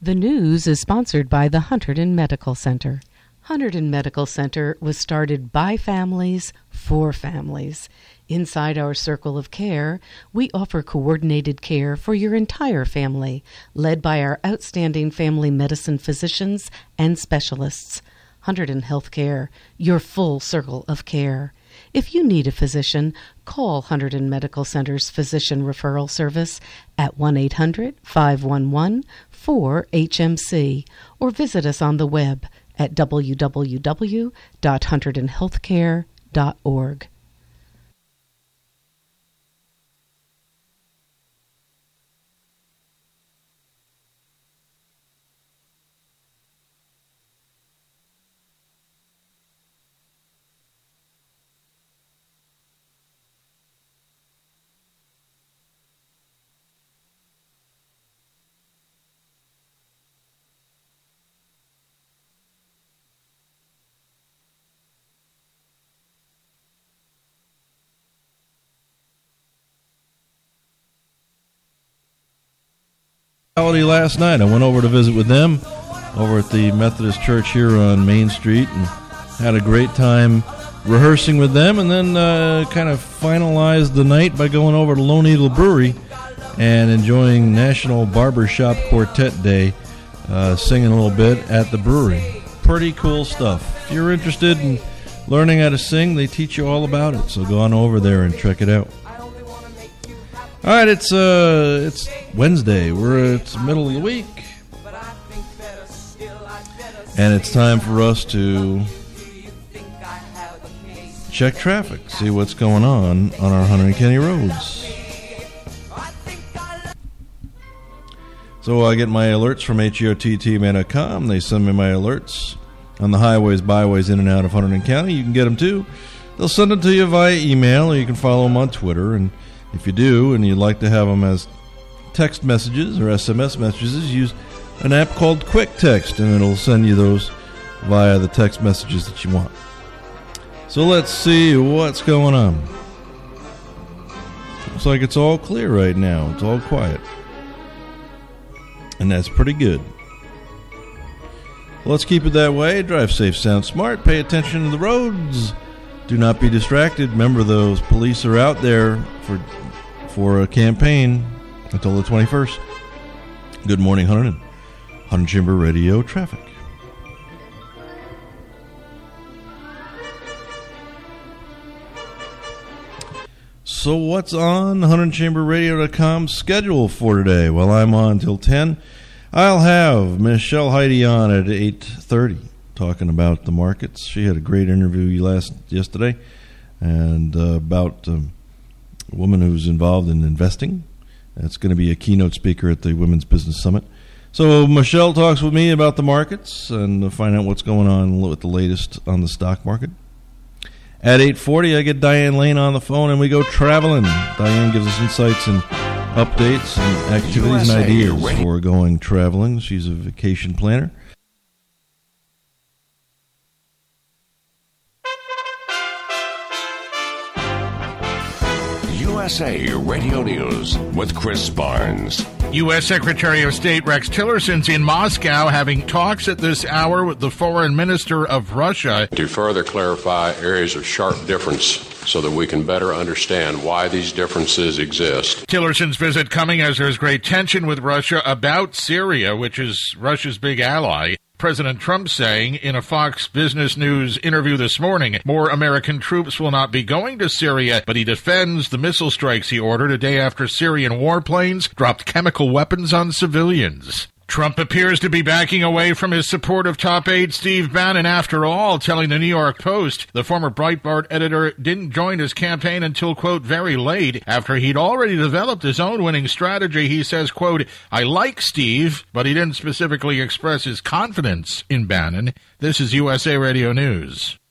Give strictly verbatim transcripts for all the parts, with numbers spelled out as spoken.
The news is sponsored by the Hunterdon Medical Center. Hunterdon Medical Center was started by families for families. Inside our circle of care, we offer coordinated care for your entire family, led by our outstanding family medicine physicians and specialists. Hunterdon Healthcare, your full circle of care. If you need a physician, call Hunterdon Medical Center's Physician Referral Service at one eight hundred, five one one, four H M C or visit us on the web at w w w dot hunterdon healthcare dot org. Last night I went over to visit with them over at the Methodist Church here on Main Street and had a great time rehearsing with them, and then uh, kind of finalized the night by going over to Lone Eagle Brewery and enjoying National Barbershop Quartet Day, uh, singing a little bit at the brewery. Pretty cool stuff. If you're interested in learning how to sing, they teach you all about it, so go on over there and check it out. All right, it's uh, it's Wednesday. We're it's the middle of the week, and it's time for us to check traffic, see what's going on on our Hunter and Kenny roads. So I get my alerts from H E O T T man dot com. They send me my alerts on the highways, byways in and out of Hunterdon County. You can get them too. They'll send them to you via email, or you can follow them on Twitter. And if you do, and you'd like to have them as text messages or S M S messages, use an app called Quick Text, and it'll send you those via the text messages that you want. So let's see what's going on. Looks like it's all clear right now. It's all quiet. And that's pretty good. Well, let's keep it that way. Drive safe, sound smart. Pay attention to the roads. Do not be distracted. Remember, those police are out there for for a campaign until the twenty-first. Good morning, Hunterdon. Hunterdon Chamber Radio traffic. So what's on Hunterdon Chamber Radio dot com schedule for today? Well, I'm on till ten. I'll have Michelle Heidi on at eight thirty talking about the markets. She had a great interview last yesterday and uh, about um, a woman who's involved in investing. That's going to be a keynote speaker at the Women's Business Summit. So Michelle talks with me about the markets and find out what's going on with the latest on the stock market. At eight forty, I get Diane Lane on the phone, and we go traveling. Diane gives us insights and updates and activities and ideas for going traveling. She's a vacation planner. U S A Radio News with Chris Barnes. U S. Secretary of State Rex Tillerson's in Moscow having talks at this hour with the Foreign Minister of Russia to further clarify areas of sharp difference so that we can better understand why these differences exist. Tillerson's visit coming as there's great tension with Russia about Syria, which is Russia's big ally. President Trump saying in a Fox Business News interview this morning, more American troops will not be going to Syria, but he defends the missile strikes he ordered a day after Syrian warplanes dropped chemical weapons on civilians. Trump appears to be backing away from his support of top aide Steve Bannon after all, telling the New York Post the former Breitbart editor didn't join his campaign until, quote, very late after he'd already developed his own winning strategy. He says, quote, I like Steve, but he didn't specifically express his confidence in Bannon. This is U S A Radio News.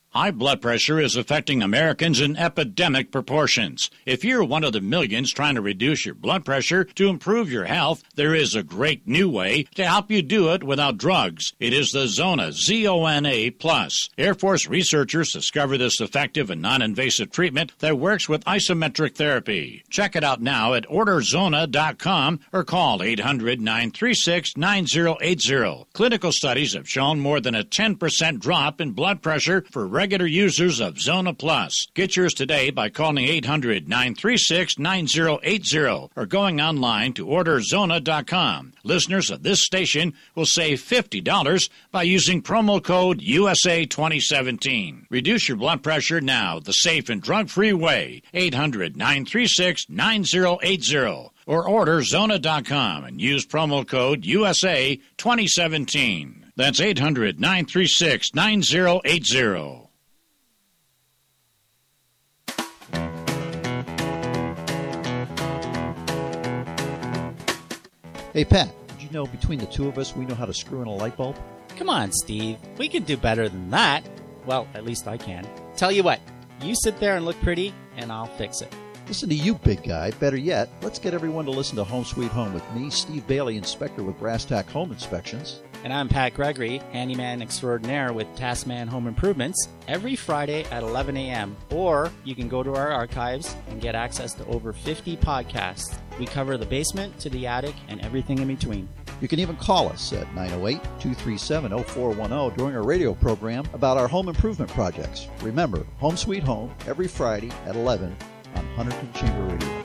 High blood pressure is affecting Americans in epidemic proportions. If you're one of the millions trying to reduce your blood pressure to improve your health, there is a great new way to help you do it without drugs. It is the Zona, Z O N A plus. Air Force researchers discovered this effective and non-invasive treatment that works with isometric therapy. Check it out now at order zona dot com or call eight hundred, nine three six, nine zero eight zero. Clinical studies have shown more than a ten percent drop in blood pressure for regular users of Zona Plus. Get yours today by calling eight hundred, nine three six, nine zero eight zero or going online to order zona dot com. Listeners of this station will save fifty dollars by using promo code U S A twenty seventeen. Reduce your blood pressure now the safe and drug-free way. eight hundred, nine three six, nine zero eight zero or order zona dot com and use promo code U S A twenty seventeen. That's eight hundred, nine three six, nine zero eight zero. Hey, Pat, did you know between the two of us, we know how to screw in a light bulb? Come on, Steve. We can do better than that. Well, at least I can. Tell you what, you sit there and look pretty, and I'll fix it. Listen to you, big guy. Better yet, let's get everyone to listen to Home Sweet Home with me, Steve Bailey, inspector with Brass Tack Home Inspections. And I'm Pat Gregory, handyman extraordinaire with Taskman Home Improvements, every Friday at eleven a.m. Or you can go to our archives and get access to over fifty podcasts. We cover the basement to the attic and everything in between. You can even call us at nine oh eight, two three seven, oh four one oh during our radio program about our home improvement projects. Remember, Home Sweet Home, every Friday at eleven on Hunterdon Chamber Radio.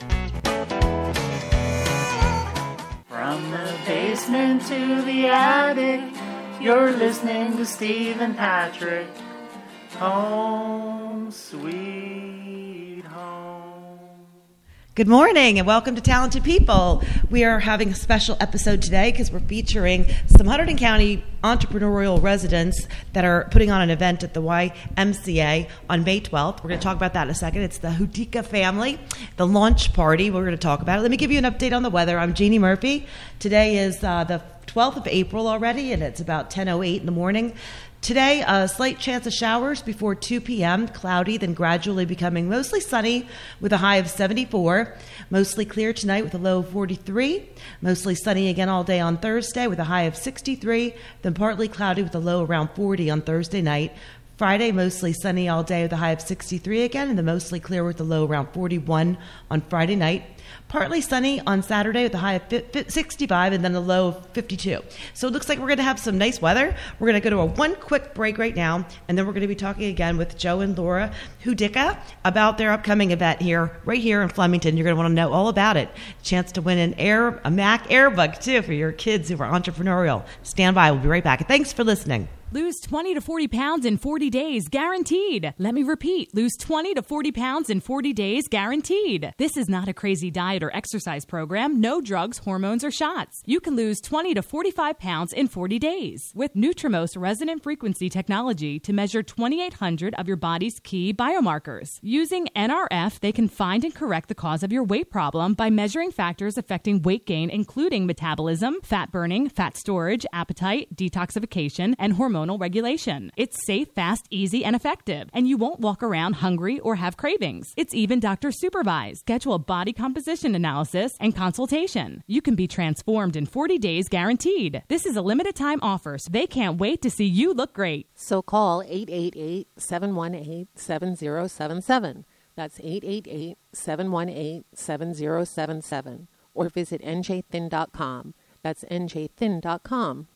From the basement to the attic, you're listening to Steve and Patrick. Home Sweet Home. Good morning and welcome to Talented People. We are having a special episode today because we're featuring some Hunterdon County entrepreneurial residents that are putting on an event at the Y M C A on May twelfth. We're going to talk about that in a second. It's the Hudica family, the launch party. We're going to talk about it. Let me give you an update on the weather. I'm Jeannie Murphy. Today is uh, the twelfth of April already, and it's about ten oh eight in the morning. Today, a slight chance of showers before two p.m., cloudy, then gradually becoming mostly sunny with a high of seventy-four. Mostly clear tonight with a low of forty-three. Mostly sunny again all day on Thursday with a high of sixty-three. Then partly cloudy with a low around forty on Thursday night. Friday, mostly sunny all day with a high of sixty-three again, and then mostly clear with a low around forty-one on Friday night. Partly sunny on Saturday with a high of sixty-five and then a low of fifty-two. So it looks like we're going to have some nice weather. We're going to go to a one quick break right now, and then we're going to be talking again with Joe and Laura Hudica about their upcoming event here, right here in Flemington. You're going to want to know all about it. Chance to win an Air, a Mac Airbug, too, for your kids who are entrepreneurial. Stand by. We'll be right back. Thanks for listening. Lose twenty to forty pounds in forty days, guaranteed. Let me repeat, lose twenty to forty pounds in forty days, guaranteed. This is not a crazy diet or exercise program. No drugs, hormones, or shots. You can lose twenty to forty-five pounds in forty days with Nutrimost resonant frequency technology to measure twenty-eight hundred of your body's key biomarkers. Using N R F, they can find and correct the cause of your weight problem by measuring factors affecting weight gain, including metabolism, fat burning, fat storage, appetite, detoxification, and hormonal regulation. It's safe, fast, easy, and effective, and you won't walk around hungry or have cravings. It's even doctor supervised. Schedule a body composition analysis and consultation. You can be transformed in forty days guaranteed. This is a limited time offer, so they can't wait to see you look great. So call eight eight eight, seven one eight, seven zero seven seven. That's eight eight eight, seven one eight, seven zero seven seven. Or visit N J thin dot com. That's N J thin dot com.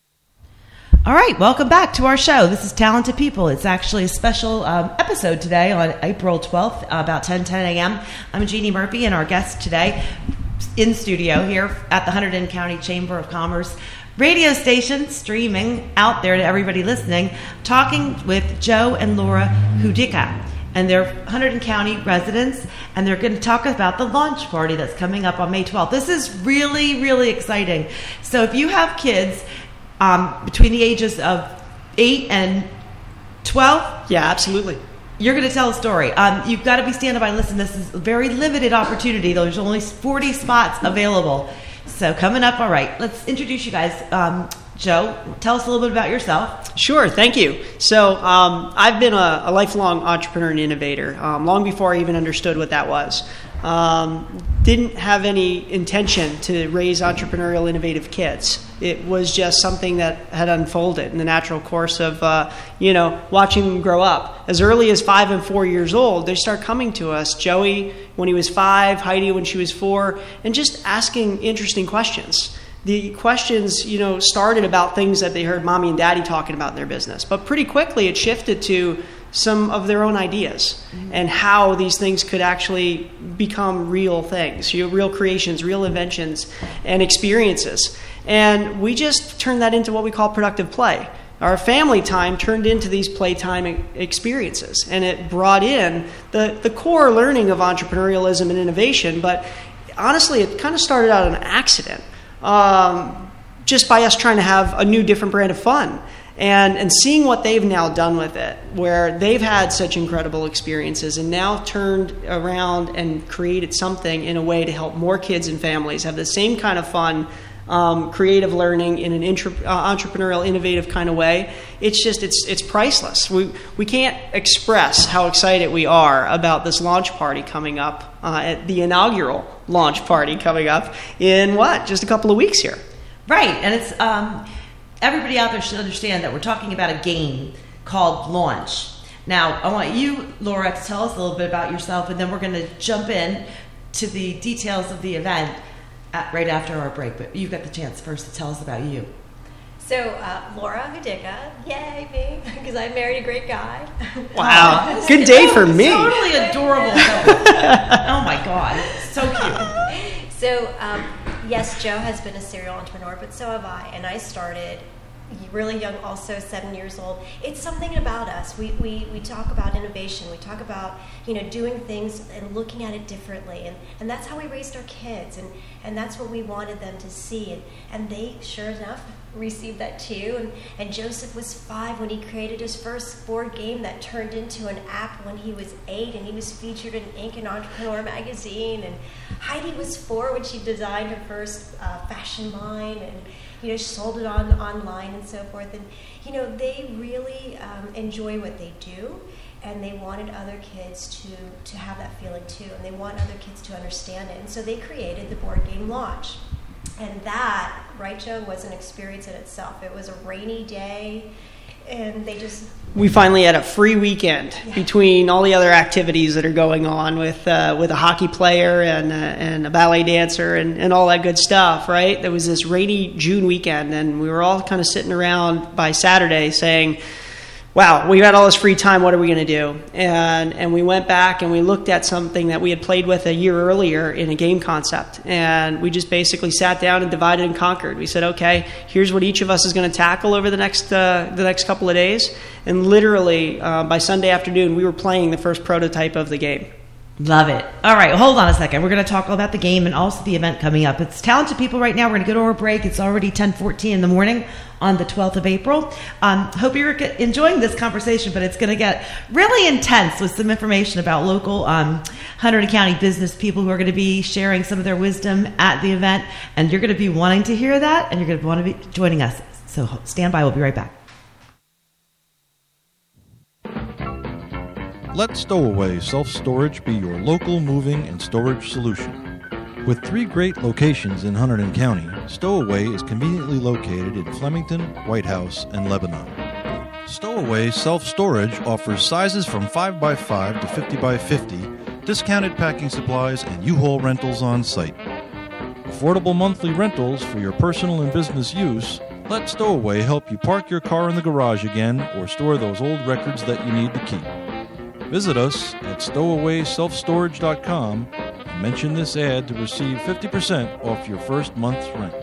All right, welcome back to our show. This is Talented People. It's actually a special um, episode today on April twelfth, uh, about ten a.m. I'm Jeannie Murphy, and our guest today in studio here at the Hunterdon County Chamber of Commerce radio station, streaming out there to everybody listening, talking with Joe and Laura Hudica. And they're Hunterdon County residents, and they're going to talk about the launch party that's coming up on May twelfth. This is really, really exciting. So if you have kids Um, between the ages of eight and twelve? Yeah, absolutely. You're going to tell a story. Um, you've got to be standing by and listen. This is a very limited opportunity, though. There's only forty spots available. So coming up, all right, let's introduce you guys. Um, Joe, tell us a little bit about yourself. Sure, thank you. So um, I've been a, a lifelong entrepreneur and innovator, um, long before I even understood what that was. Um, didn't have any intention to raise entrepreneurial, innovative kids. It was just something that had unfolded in the natural course of, uh, you know, watching them grow up. As early as five and four years old, they start coming to us. Joey, when he was five, Heidi, when she was four, and just asking interesting questions. The questions, you know, started about things that they heard mommy and daddy talking about in their business. But pretty quickly it shifted to some of their own ideas mm-hmm. and how these things could actually become real things, you know, real creations, real inventions, and experiences. And we just turned that into what we call productive play. Our family time turned into these playtime experiences, and it brought in the, the core learning of entrepreneurialism and innovation. But honestly, it kind of started out an accident. Um, just by us trying to have a new, different brand of fun. And and seeing what they've now done with it, where they've had such incredible experiences and now turned around and created something in a way to help more kids and families have the same kind of fun, um, creative learning in an intra, uh, entrepreneurial, innovative kind of way. It's just, it's it's priceless. We, we can't express how excited we are about this launch party coming up, uh, at the inaugural launch party coming up in what, just a couple of weeks here. Right, and it's... Um Everybody out there should understand that we're talking about a game called Launch. Now, I want you, Laura, to tell us a little bit about yourself, and then we're going to jump in to the details of the event at, right after our break. But you've got the chance first to tell us about you. So, uh, Laura Hudicka, yay me, because I married a great guy. Wow, oh, good day for me. Totally adorable. Oh my God, so cute. So, um, yes, Joe has been a serial entrepreneur, but so have I, and I started really young, also seven years old. It's something about us. We, we we talk about innovation. We talk about, you know, doing things and looking at it differently, and, and that's how we raised our kids, and, and that's what we wanted them to see, and, and they, sure enough, received that too. And, and Joseph was five when he created his first board game that turned into an app when he was eight, and he was featured in Inc and Entrepreneur magazine. And Heidi was four when she designed her first uh, fashion line, and you know, she sold it on online and so forth. And you know, they really um, enjoy what they do, and they wanted other kids to to have that feeling too, and they want other kids to understand it. And so they created the board game Launch. And that, right, Joe, was an experience in itself. It was a rainy day, and they just... We finally had a free weekend yeah. between all the other activities that are going on with uh, with a hockey player and uh, and a ballet dancer and, and all that good stuff, right? There was this rainy June weekend, and we were all kind of sitting around by Saturday saying, wow, we've had all this free time, what are we going to do? And and we went back and we looked at something that we had played with a year earlier in a game concept. And we just basically sat down and divided and conquered. We said, okay, here's what each of us is going to tackle over the next uh, the next couple of days. And literally, uh, by Sunday afternoon, we were playing the first prototype of the game. Love it. All right, hold on a second. We're going to talk all about the game and also the event coming up. It's Talented People right now. We're going to go to our break. It's already ten fourteen in the morning on the twelfth of April. Um, hope you're enjoying this conversation, but it's going to get really intense with some information about local um, Hunterdon County business people who are going to be sharing some of their wisdom at the event. And you're going to be wanting to hear that, and you're going to want to be joining us. So stand by. We'll be right back. Let Stowaway Self-Storage be your local moving and storage solution. With three great locations in Hunterdon County, Stowaway is conveniently located in Flemington, White House, and Lebanon. Stowaway Self-Storage offers sizes from five by five to fifty by fifty, discounted packing supplies, and U-Haul rentals on site. Affordable monthly rentals for your personal and business use. Let Stowaway help you park your car in the garage again or store those old records that you need to keep. Visit us at stowaway self storage dot com and mention this ad to receive fifty percent off your first month's rent.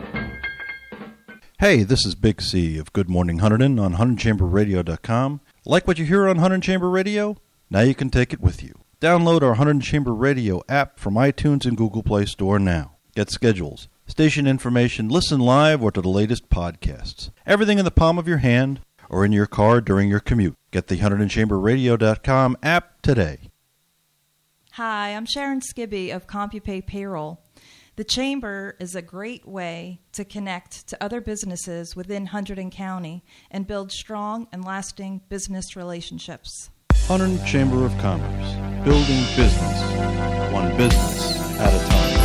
Hey, this is Big C of Good Morning Hunterdon on Hunterdon Chamber Radio dot com. Like what you hear on Hunterdon Chamber Radio? Now you can take it with you. Download our Hunterdon Chamber Radio app from iTunes and Google Play Store now. Get schedules, station information, listen live or to the latest podcasts. Everything in the palm of your hand or in your car during your commute. Get the Hunterdon Chamber Radio dot com app today. Hi, I'm Sharon Skibby of CompuPay Payroll. The Chamber is a great way to connect to other businesses within Hunterdon County and build strong and lasting business relationships. Hunterdon Chamber of Commerce, building business, one business at a time.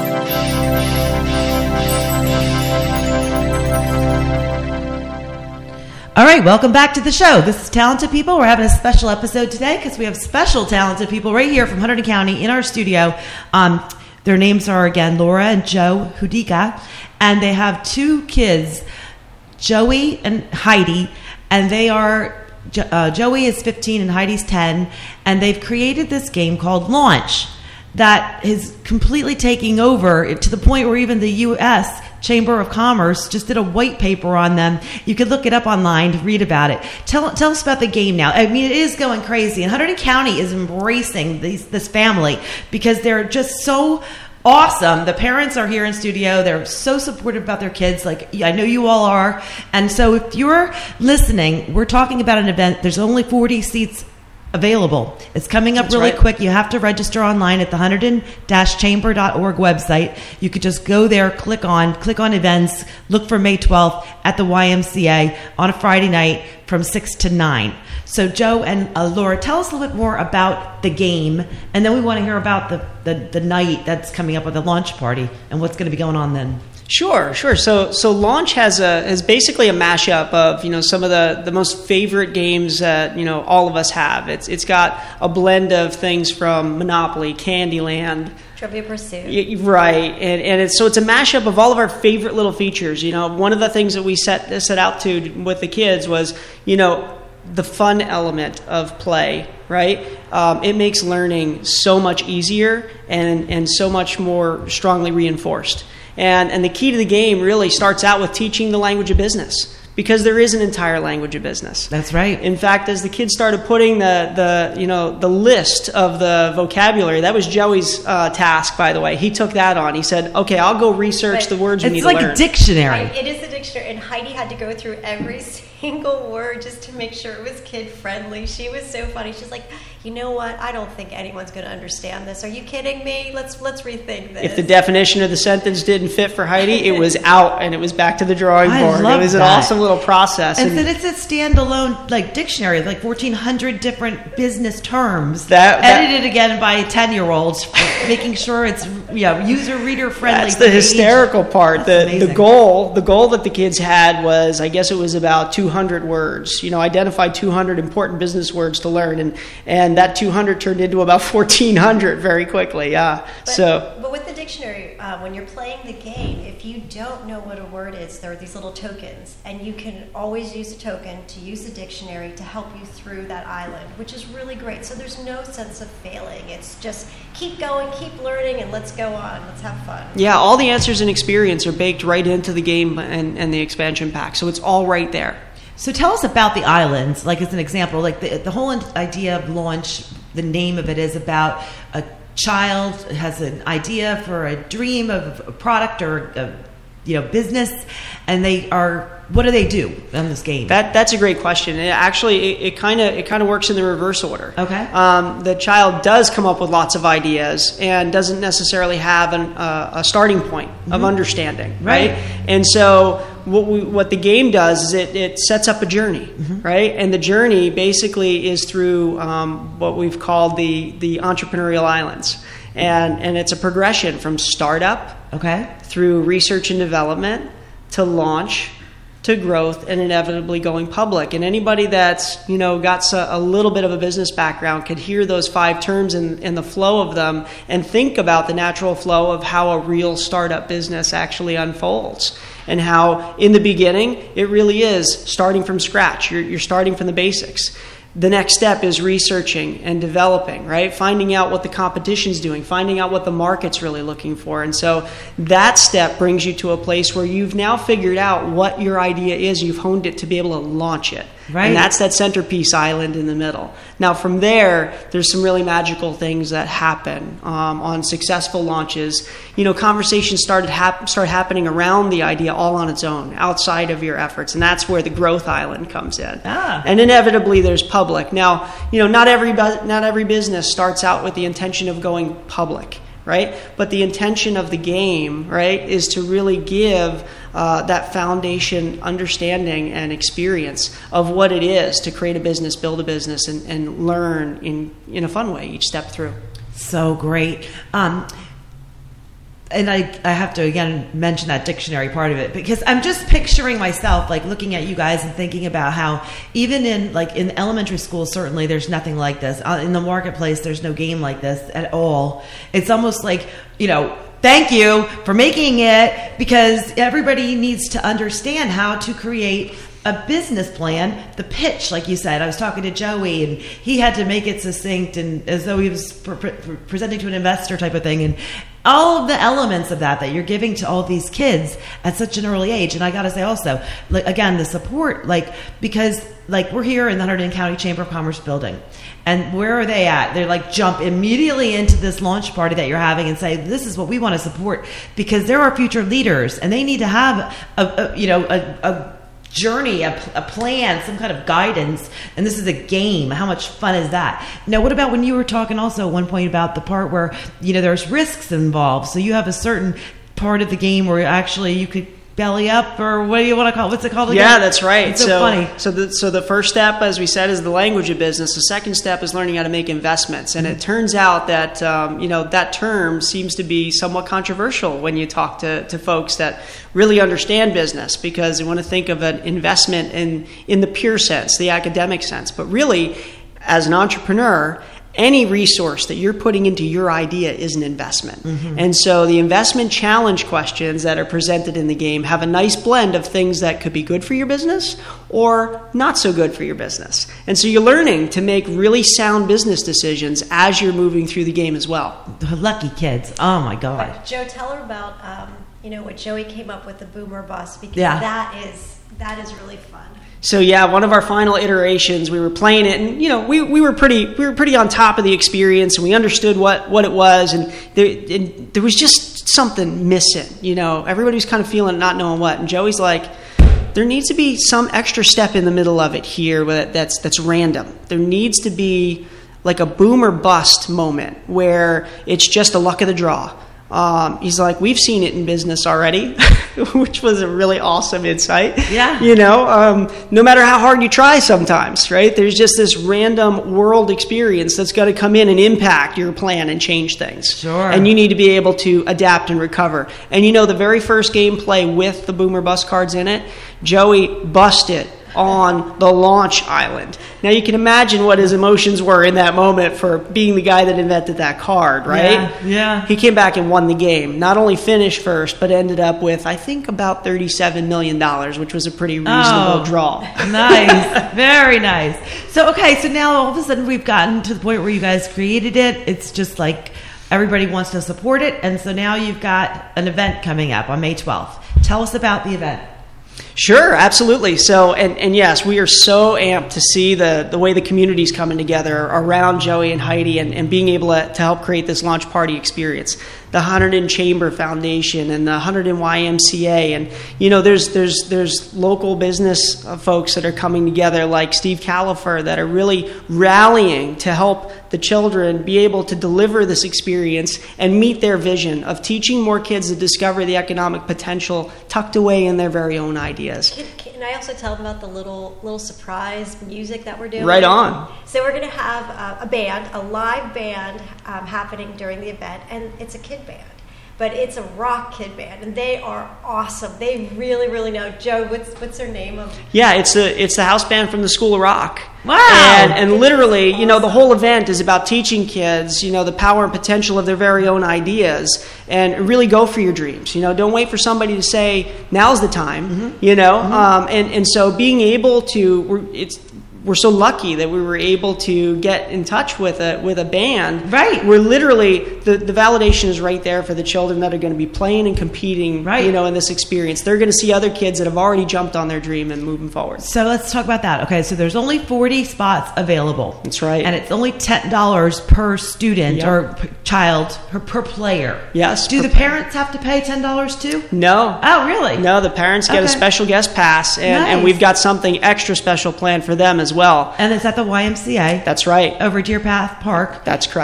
All right, welcome back to the show. This is Talented People. We're having a special episode today because we have special talented people right here from Hunterdon County in our studio. Um, their names are, again, Laura and Joe Hudica, and they have two kids, Joey and Heidi, and they are, uh, Joey is fifteen and Heidi's ten, and they've created this game called Launch that is completely taking over to the point where even the U S Chamber of Commerce just did a white paper on them. You could look it up online to read about it. Tell tell us about the game now. I mean, it is going crazy. And Hunterdon County is embracing these, this family because they're just so awesome. The parents are here in studio. They're so supportive about their kids. Like, I know you all are. And so if you're listening, we're talking about an event. There's only forty seats available. It's coming up That's really right. quick. You have to register online at the hunterdon dash chamber dot org website. You could just go there, click on, click on events, look for May twelfth at the Y M C A on a Friday night from six to nine. So Joe and uh, Laura, tell us a little bit more about the game, and then we want to hear about the, the, the night that's coming up with the launch party and what's going to be going on then. Sure, sure. So, so Launch has a is basically a mashup of you know some of the, the most favorite games that you know all of us have. It's it's got a blend of things from Monopoly, Candyland, Trivia Pursuit. y- right, and and it's so it's a mashup of all of our favorite little features. You know, one of the things that we set set out to with the kids was you know the fun element of play. Right, um, it makes learning so much easier and and so much more strongly reinforced. And and the key to the game really starts out with teaching the language of business, because there is an entire language of business. That's right. In fact, as the kids started putting the, the you know the list of the vocabulary, that was Joey's uh, task, by the way. He took that on. He said, "Okay, I'll go research But the words we need It's to like learn." a dictionary. Right, it is a dictionary, and Heidi had to go through every single word just to make sure it was kid friendly. She was so funny. She's like, you know what? I don't think anyone's going to understand this. Are you kidding me? Let's let's rethink this. If the definition of the sentence didn't fit for Heidi, it was out and it was back to the drawing I board. love It was an that. awesome little process. And And then it's a standalone like dictionary, like fourteen hundred different business terms, That- that- edited again by ten-year-olds, making sure it's yeah user reader friendly. That's for the age. hysterical part. That's The the amazing. goal the goal that the kids had was, I guess it was about two hundred words. You know, identify two hundred important business words to learn, and and that two hundred turned into about fourteen hundred very quickly. Yeah. But, So but with the dictionary, uh, when you're playing the game, if you don't know what a word is, there are these little tokens, and you can always use a token to use the dictionary to help you through that island, which is really great. So there's no sense of failing. It's just keep going, keep learning, and let's go on. Let's have fun. yeah, all the answers and experience are baked right into the game and, and the expansion pack. So it's all right there. So tell us about the islands, like as an example, like the the whole idea of Launch. The name of it is about a child has an idea for a dream of a product or a, you know business, and they are. What do they do in this game? That that's a great question. It actually, it kind of it kind of works in the reverse order. Okay. Um, the child does come up with lots of ideas and doesn't necessarily have an, uh, a starting point Mm-hmm. of understanding, Right. right? And so what we, what the game does is it, it sets up a journey, Mm-hmm. right? And the journey basically is through um, what we've called the the entrepreneurial islands, and and it's a progression from startup, okay, through research and development to launch, to growth, and inevitably going public. And anybody that's you know got a, a little bit of a business background could hear those five terms and, and the flow of them, and think about the natural flow of how a real startup business actually unfolds, and how in the beginning it really is starting from scratch. You're, you're starting from the basics. The next step is researching and developing, right? Finding out what the competition's doing, finding out what the market's really looking for. And so that step brings you to a place where you've now figured out what your idea is. You've honed it to be able to launch it. Right. And that's that centerpiece island in the middle. Now, from there, there's some really magical things that happen um, on successful launches. You know, conversations started hap- start happening around the idea all on its own, outside of your efforts. And that's where the growth island comes in. Ah. And inevitably, there's public. Now, you know, not every bu- not every business starts out with the intention of going public, right? But the intention of the game, right, is to really give uh, that foundation understanding and experience of what it is to create a business, build a business, and, and learn in, in a fun way each step through. So great. Um, And I, I have to, again, mention that dictionary part of it, because I'm just picturing myself, like, looking at you guys and thinking about how even in, like, in elementary school, certainly there's nothing like this. Uh, in the marketplace, there's no game like this at all. It's almost like, you know, thank you for making it, because everybody needs to understand how to create a business plan, the pitch, like you said. I was talking to Joey, and he had to make it succinct and as though he was pre- pre- presenting to an investor type of thing. And all of the elements of that that you're giving to all these kids at such an early age. And I got to say also, like, again, the support, like, because like we're here in the Hunterdon County Chamber of Commerce building, and where are they at? They're like, jump immediately into this launch party that you're having and say, this is what we want to support, because there are future leaders and they need to have a, a you know, a, a journey, a, a plan, some kind of guidance, and this is a game. How much fun is that? Now, what about when you were talking also at one point about the part where, you know, there's risks involved, so you have a certain part of the game where actually you could belly up, or what do you want to call it? What's it called again? Yeah, that's right. It's so, so funny. So the, so the first step, as we said, is the language of business. The second step is learning how to make investments. And it turns out that, um, you know, that term seems to be somewhat controversial when you talk to, to folks that really understand business, because they want to think of an investment in, in the pure sense, the academic sense. But really, as an entrepreneur, any resource that you're putting into your idea is an investment. Mm-hmm. And so the investment challenge questions that are presented in the game have a nice blend of things that could be good for your business or not so good for your business. And so you're learning to make really sound business decisions as you're moving through the game as well. The lucky kids. Oh, my God. But Joe, tell her about, um, you know, what Joey came up with, the boomer bust, because yeah. that is that is really fun. So yeah, one of our final iterations, we were playing it, and you know, we, we were pretty we were pretty on top of the experience, and we understood what, what it was, and there, and there was just something missing. You know, everybody was kind of feeling not knowing what, and Joey's like, there needs to be some extra step in the middle of it here that's that's random. There needs to be like a boom or bust moment where it's just the luck of the draw. Um, he's like, we've seen it in business already, which was a really awesome insight. Yeah. You know, um, no matter how hard you try sometimes, right? There's just this random world experience that's going to come in and impact your plan and change things. Sure. And you need to be able to adapt and recover. And you know, the very first gameplay with the Boomer Bust cards in it, Joey busted on the launch island. Now you can imagine what his emotions were in that moment for being the guy that invented that card, right? Yeah, yeah. He came back and won the game. Not only finished first, but ended up with, I think, about thirty-seven million dollars, which was a pretty reasonable oh, draw. Nice. Very nice. So, okay, so now all of a sudden we've gotten to the point where you guys created it. It's just like everybody wants to support it. And so now you've got an event coming up on May twelfth. Tell us about the event. Sure, absolutely. So, and, and yes, we are so amped to see the, the way the community's coming together around Joey and Heidi, and, and being able to, to help create this launch party experience. The Hunterdon Chamber Foundation and the Hunterdon Y M C A, and you know, there's there's there's local business folks that are coming together, like Steve Califer, that are really rallying to help the children be able to deliver this experience and meet their vision of teaching more kids to discover the economic potential tucked away in their very own ideas. Can, can I also tell them about the little little surprise music that we're doing? Right on. So we're going to have uh, a band, a live band um, happening during the event, and it's a kid band. But it's a rock kid band, and they are awesome. They really, really know. Joe, what's what's their name? Of? Yeah, it's the it's the house band from the School of Rock. Wow! And, and literally, you know, the whole event is about teaching kids, you know, the power and potential of their very own ideas, and really go for your dreams. You know, don't wait for somebody to say now's the time. Mm-hmm. You know, mm-hmm. um, and and so being able to, we're, it's. We're so lucky that we were able to get in touch with a with a band. Right. We're literally, the, the validation is right there for the children that are going to be playing and competing, right. you know, in this experience. They're going to see other kids that have already jumped on their dream and moving forward. So let's talk about that. Okay, so there's only forty spots available. That's right. And it's only ten dollars per student, yep. or p- child or per player. Yes. Do per the parents have to pay ten dollars too? No. Oh, really? No, the parents get okay. a special guest pass, and, nice. and we've got something extra special planned for them as well. And it's at the Y M C A. That's right. Over Deer Path Park. That's correct.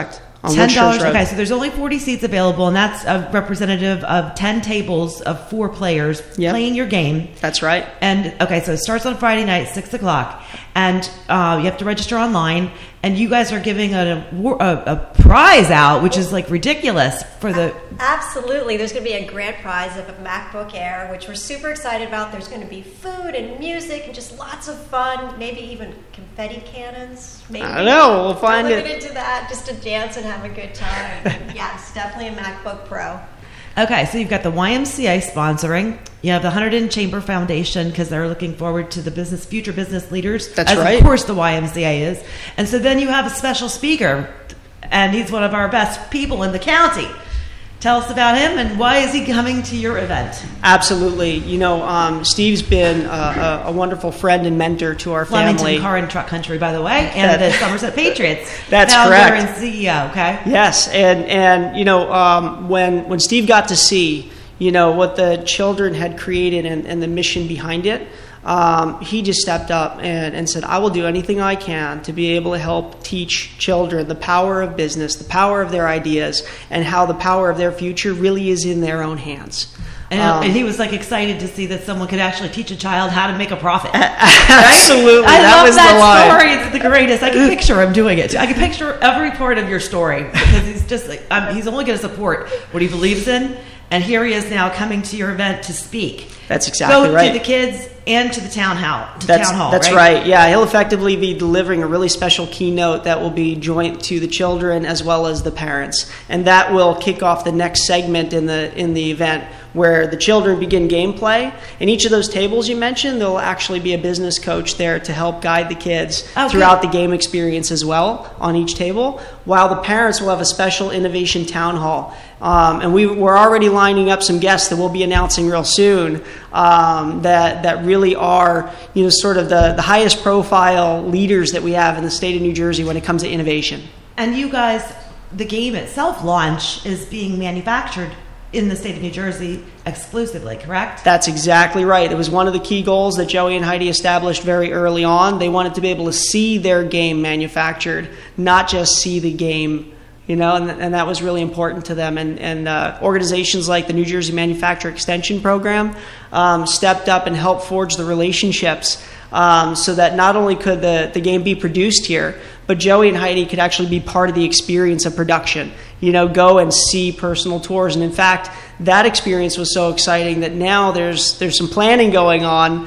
On ten dollars. Church Road. Okay, so there's only forty seats available, and that's a representative of ten tables of four players Yep. playing your game. That's right. And okay, so it starts on Friday night, six o'clock, and uh, you have to register online. And you guys are giving a, a, a prize out, which is like ridiculous for the. Absolutely. There's going to be a grand prize of a MacBook Air, which we're super excited about. There's going to be food and music and just lots of fun, maybe even confetti cannons. Maybe. I don't know. We'll find Don't it. limit it to that, just to dance and have a good time. Yeah, it's definitely a MacBook Pro. Okay, so you've got the Y M C A sponsoring. You have the Hunterdon Chamber Foundation because they're looking forward to the business, future business leaders. That's as right. Of course, the Y M C A is. And so then you have a special speaker, and he's one of our best people in the county. Tell us about him and why is he coming to your event? Absolutely. You know, um, Steve's been a, a, a wonderful friend and mentor to our family. Flemington Car and Truck Country, by the way, and the Somerset Patriots. That's now correct. Now C E O, okay? Yes, and and you know, um, when when Steve got to see, you know, what the children had created and, and the mission behind it, um, he just stepped up and, and said, I will do anything I can to be able to help teach children the power of business, the power of their ideas, and how the power of their future really is in their own hands. And, Um, and he was like excited to see that someone could actually teach a child how to make a profit. Absolutely, I that love was that the line. story. It's the greatest. I can picture him doing it. I can picture every part of your story because he's just like um, he's only going to support what he believes in. And here he is now coming to your event to speak. That's exactly Both right. to the kids and to the town hall. To That's, town hall, that's right? right. Yeah, he'll effectively be delivering a really special keynote that will be joint to the children as well as the parents, and that will kick off the next segment in the in the event where the children begin gameplay. And each of those tables you mentioned, there'll actually be a business coach there to help guide the kids Oh, throughout good. the game experience as well on each table, while the parents will have a special innovation town hall. Um, and we, we're already lining up some guests that we'll be announcing real soon um, that that really are, you know, sort of the, the highest profile leaders that we have in the state of New Jersey when it comes to innovation. And you guys, the game itself launch is being manufactured in the state of New Jersey exclusively, correct? That's exactly right. It was one of the key goals that Joey and Heidi established very early on. They wanted to be able to see their game manufactured, not just see the game, you know, and, and that was really important to them. And, and uh, organizations like the New Jersey Manufacturer Extension Program um, stepped up and helped forge the relationships um, so that not only could the, the game be produced here, but Joey and Heidi could actually be part of the experience of production. You know, go and see personal tours. And in fact, that experience was so exciting that now there's there's some planning going on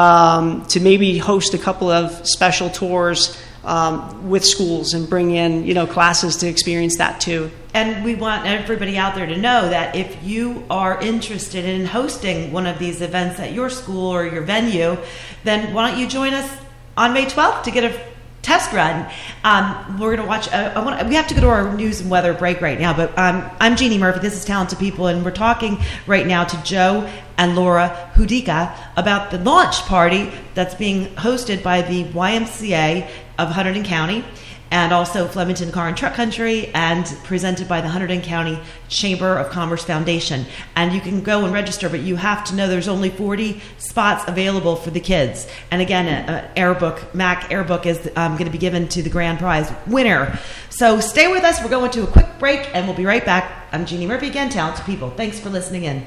um, to maybe host a couple of special tours um, with schools and bring in, you know, classes to experience that too. And we want everybody out there to know that if you are interested in hosting one of these events at your school or your venue, then why don't you join us on May twelfth to get a test run. Um, we're going to watch. Uh, I want. We have to go to our news and weather break right now. But um, I'm Jeannie Murphy. This is Talented People, and we're talking right now to Joe and Laura Hudika about the launch party that's being hosted by the Y M C A of Hunterdon County, and also Flemington Car and Truck Country, and presented by the Hunterdon County Chamber of Commerce Foundation. And you can go and register, but you have to know there's only forty spots available for the kids. And again, an Airbook, Mac Airbook is um, going to be given to the grand prize winner. So stay with us. We're going to a quick break, and we'll be right back. I'm Jeannie Murphy again, Talented People. Thanks for listening in.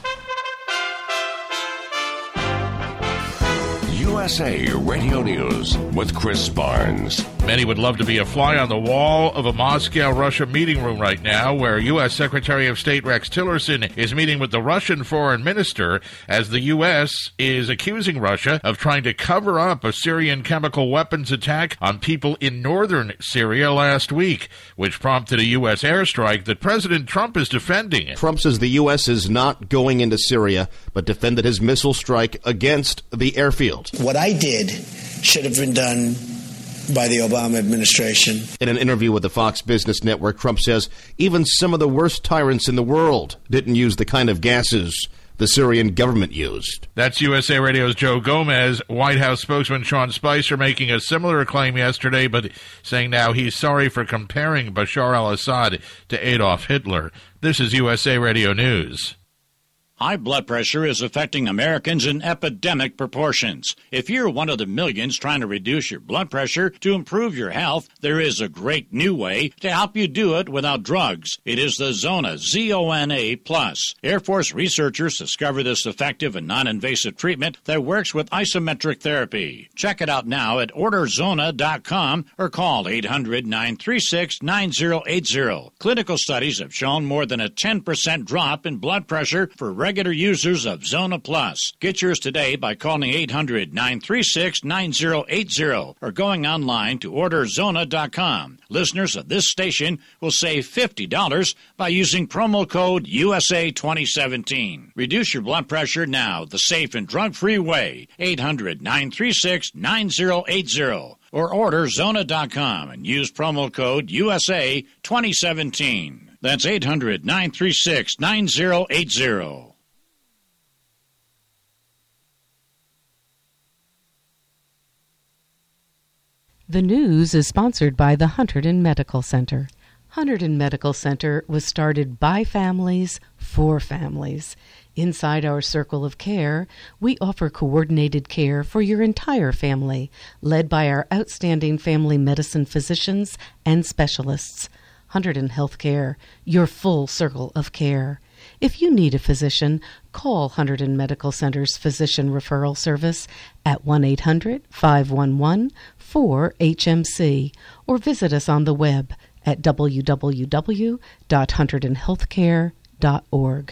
U S A Radio News with Chris Barnes. Many would love to be a fly on the wall of a Moscow, Russia meeting room right now, where U S Secretary of State Rex Tillerson is meeting with the Russian foreign minister as the U S is accusing Russia of trying to cover up a Syrian chemical weapons attack on people in northern Syria last week, which prompted a U S airstrike that President Trump is defending. Trump says the U S is not going into Syria, but defended his missile strike against the airfield. What I did should have been done by the Obama administration. In an interview with the Fox Business Network, Trump says even some of the worst tyrants in the world didn't use the kind of gases the Syrian government used. That's U S A Radio's Joe Gomez. White House spokesman Sean Spicer making a similar claim yesterday, but saying now he's sorry for comparing Bashar al-Assad to Adolf Hitler. This is U S A Radio News. High blood pressure is affecting Americans in epidemic proportions. If you're one of the millions trying to reduce your blood pressure to improve your health, there is a great new way to help you do it without drugs. It is the Zona, Z O N A plus. Air Force researchers discovered this effective and non-invasive treatment that works with isometric therapy. Check it out now at order zona dot com or call eight hundred, nine three six, nine zero eight zero. Clinical studies have shown more than a ten percent drop in blood pressure for regular users of Zona Plus. Get yours today by calling eight hundred, nine three six, nine zero eight zero or going online to order zona dot com. Listeners of this station will save fifty dollars by using promo code U S A twenty seventeen. Reduce your blood pressure now the safe and drug-free way. eight hundred, nine three six, nine zero eight zero or order zona dot com and use promo code U S A twenty seventeen. That's eight hundred, nine three six, nine zero eight zero. The news is sponsored by the Hunterdon Medical Center. Hunterdon Medical Center was started by families for families. Inside our circle of care, we offer coordinated care for your entire family, led by our outstanding family medicine physicians and specialists. Hunterdon Healthcare, your full circle of care. If you need a physician, call Hunterdon Medical Center's Physician Referral Service at one eight hundred, five one one, four H M C or visit us on the web at w w w dot hunterdon healthcare dot org.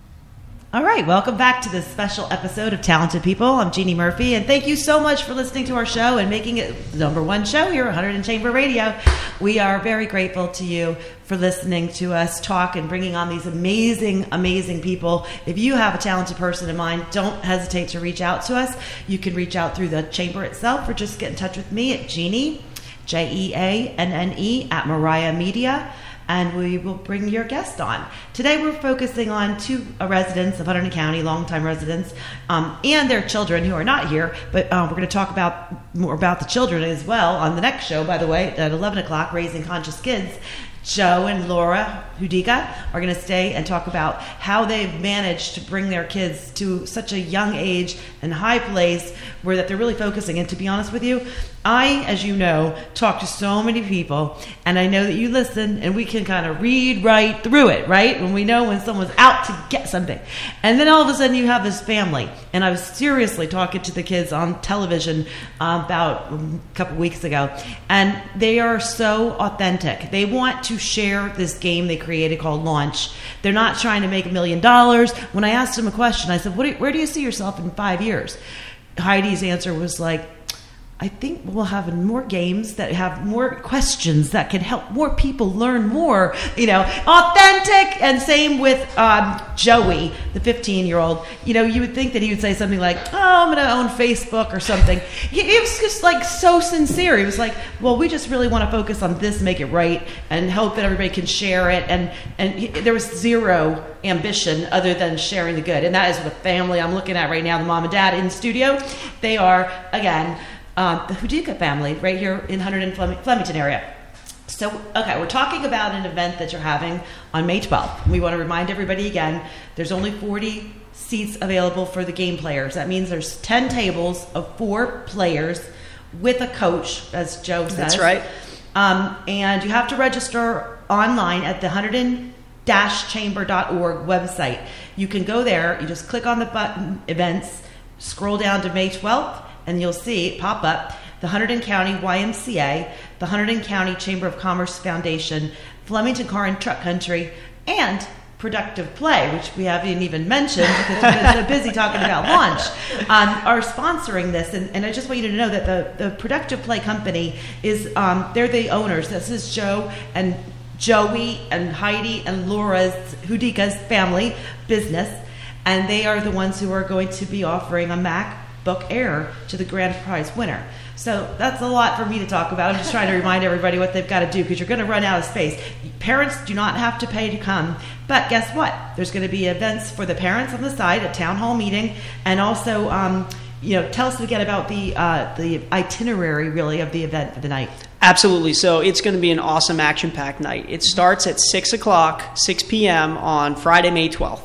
All right, welcome back to this special episode of Talented People. I'm Jeannie Murphy, and thank you so much for listening to our show and making it the number one show here at Hunterdon Chamber Radio. We are very grateful to you for listening to us talk and bringing on these amazing, amazing people. If you have a talented person in mind, don't hesitate to reach out to us. You can reach out through the chamber itself or just get in touch with me at Jeannie, J E A N N E, at Mariah Media. And we will bring your guest on. Today we're focusing on two residents of Hunterdon County, longtime residents, um, and their children who are not here. But um, we're going to talk about more about the children as well on the next show, by the way, at eleven o'clock, Raising Conscious Kids. Joe and Laura Hudica are going to stay and talk about how they've managed to bring their kids to such a young age and high place where that they're really focusing. And to be honest with you, I, as you know, talk to so many people, and I know that you listen, and we can kind of read right through it, right? When we know when someone's out to get something. And then all of a sudden you have this family. And I was seriously talking to the kids on television uh, about a couple weeks ago, and they are so authentic. They want to share this game they created called Launch. They're not trying to make a million dollars. When I asked them a question, I said, what do you, where do you see yourself in five years? Heidi's answer was like, I think we'll have more games that have more questions that can help more people learn more, you know, authentic. And same with um, Joey, the fifteen-year-old. You know, you would think that he would say something like, oh, I'm going to own Facebook or something. He, he was just like so sincere. He was like, well, we just really want to focus on this, make it right, and hope that everybody can share it. And, and he, there was zero ambition other than sharing the good. And that is the family I'm looking at right now, the mom and dad in the studio. They are, again, Um, the Hudica family right here in Hunterdon, Flemington area. So, okay, we're talking about an event that you're having on May twelfth. We want to remind everybody again, there's only forty seats available for the game players. That means there's ten tables of four players with a coach, as Joe says. That's right. Um, and you have to register online at the hunterdon chamber dot org website. You can go there, you just click on the button, events, scroll down to May twelfth, and you'll see it pop up, the Hunterdon County Y M C A, the Hunterdon County Chamber of Commerce Foundation, Flemington Car and Truck Country, and Productive Play, which we haven't even mentioned because we've been so busy talking about Launch, um, are sponsoring this. And, and I just want you to know that the, the Productive Play company is, um, they're the owners. This is Joe and Joey and Heidi and Laura's, Hudica's family business, and they are the ones who are going to be offering a MacBook Air to the grand prize winner. So that's a lot for me to talk about. I'm just trying to remind everybody what they've got to do because you're going to run out of space. Parents do not have to pay to come, but guess what? There's going to be events for the parents on the side, a town hall meeting, and also, um, you know, tell us again about the uh, the itinerary really of the event for the night. Absolutely. So it's going to be an awesome action-packed night. It starts at six o'clock, six p.m. on Friday, May twelfth.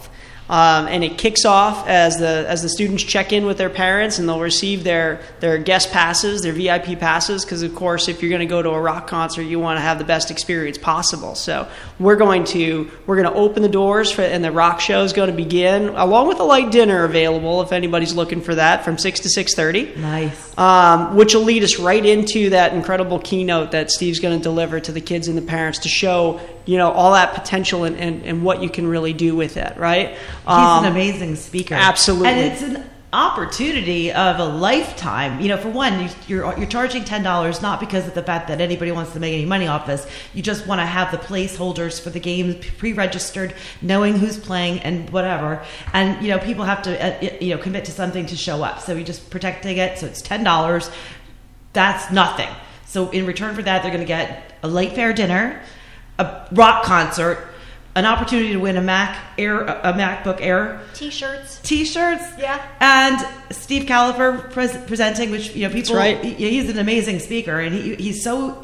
Um, and it kicks off as the as the students check in with their parents, and they'll receive their, their guest passes, their V I P passes, because, of course, if you're going to go to a rock concert, you want to have the best experience possible. So we're going to we're going to open the doors, for, and the rock show is going to begin, along with a light dinner available if anybody's looking for that, from six to six thirty. Nice. Um, which will lead us right into that incredible keynote that Steve's going to deliver to the kids and the parents to show, you know, all that potential and, and, and what you can really do with it, right? Um, He's an amazing speaker. Absolutely. And it's an opportunity of a lifetime. You know, for one, you, you're you're charging ten dollars not because of the fact that anybody wants to make any money off this. You just want to have the placeholders for the games pre-registered, knowing who's playing and whatever. And, you know, people have to, uh, you know, commit to something to show up. So you just protecting it. So it's ten dollars. That's nothing. So in return for that, they're going to get a late fare dinner, a rock concert, an opportunity to win a Mac Air, a MacBook Air, T-shirts, T-shirts, yeah, and Steve Caliper pres- presenting, which, you know, people. That's right. He, he's an amazing speaker, and he, he's so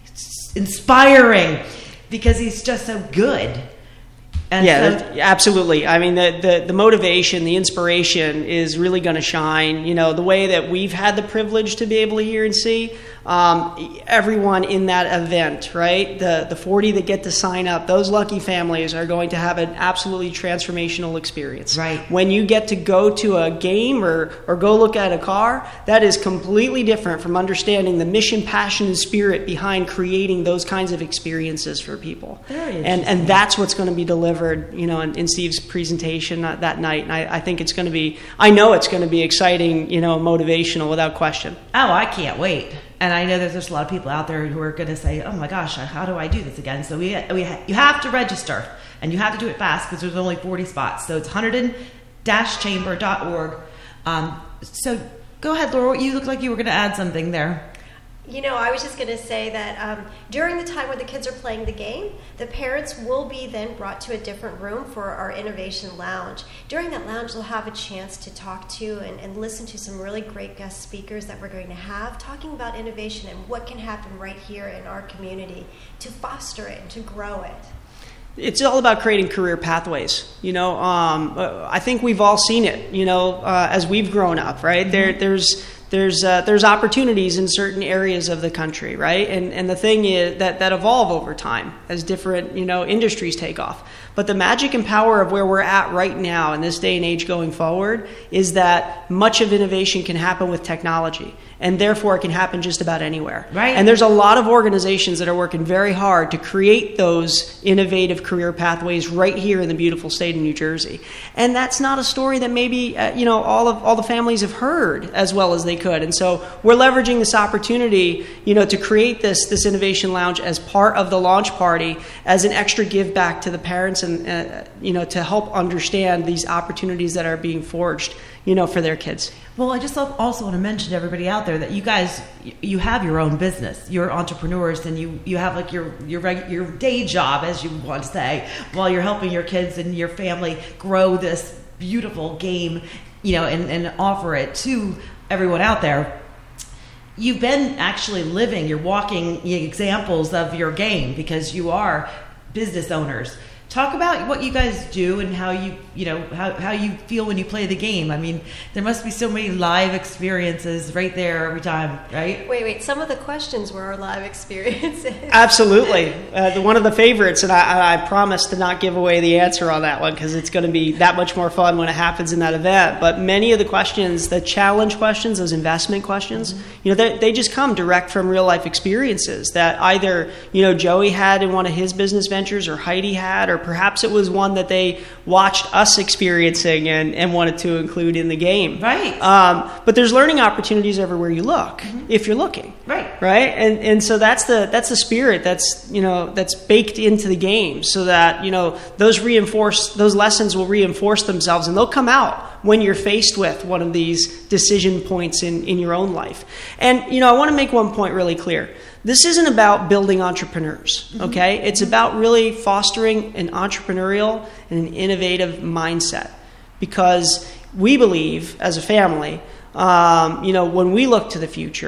inspiring because he's just so good. And yeah, so, that, absolutely. I mean, the, the, the motivation, the inspiration is really going to shine. You know, the way that we've had the privilege to be able to hear and see um, everyone in that event, right? The the forty that get to sign up, those lucky families are going to have an absolutely transformational experience. Right. When you get to go to a game or, or go look at a car, that is completely different from understanding the mission, passion, and spirit behind creating those kinds of experiences for people. Very and and that's what's going to be delivered, you know, in, in Steve's presentation that, that night. And I, I think it's going to be, I know it's going to be exciting, you know, motivational without question. Oh, I can't wait. And I know that there's a lot of people out there who are going to say, oh my gosh, how do I do this again? So we, we you have to register, and you have to do it fast because there's only forty spots. So it's hunterdon dash chamber dot org. Um, so go ahead, Laura. You look like you were going to add something there. You know, I was just going to say that um, during the time when the kids are playing the game, the parents will be then brought to a different room for our Innovation Lounge. During that lounge, they'll have a chance to talk to and, and listen to some really great guest speakers that we're going to have, talking about innovation and what can happen right here in our community to foster it and to grow it. It's all about creating career pathways. You know, um, I think we've all seen it, you know, uh, as we've grown up, right? Mm-hmm. There, there's... There's uh, there's opportunities in certain areas of the country, right? And and the thing is that, that evolve over time as different, you know, industries take off. But the magic and power of where we're at right now in this day and age going forward is that much of innovation can happen with technology, and therefore it can happen just about anywhere. Right. And there's a lot of organizations that are working very hard to create those innovative career pathways right here in the beautiful state of New Jersey. And that's not a story that maybe uh, you know all of all the families have heard as well as they could. And so we're leveraging this opportunity, you know, to create this this Innovation Lounge as part of the launch party, as an extra give back to the parents, and uh, you know, to help understand these opportunities that are being forged, you know, for their kids. Well, I just also want to mention to everybody out there that you guys, you have your own business. You're entrepreneurs, and you, you have like your your reg, your day job, as you want to say, while you're helping your kids and your family grow this beautiful game, you know, and, and offer it to everyone out there. You've been actually living, you're walking examples of your game because you are business owners. Talk about what you guys do and how you, you know, how, how you feel when you play the game. I mean, there must be so many live experiences right there every time, right? Wait, wait. Some of the questions were our live experiences. Absolutely. Uh, the, one of the favorites, and I, I promise to not give away the answer on that one because it's going to be that much more fun when it happens in that event. But many of the questions, the challenge questions, those investment questions, mm-hmm. you know, they, they just come direct from real life experiences that either, you know, Joey had in one of his business ventures, or Heidi had, or perhaps it was one that they watched us experiencing and, and wanted to include in the game. Right. Um, but there's learning opportunities everywhere you look, mm-hmm. if you're looking. Right. Right. And and so that's the that's the spirit that's you know that's baked into the game, so that you know those reinforce those lessons will reinforce themselves, and they'll come out when you're faced with one of these decision points in, in your own life. And you know, I want to make one point really clear. This isn't about building entrepreneurs, okay? Mm-hmm. It's about really fostering an entrepreneurial and an innovative mindset, because we believe as a family, um, you know, when we look to the future,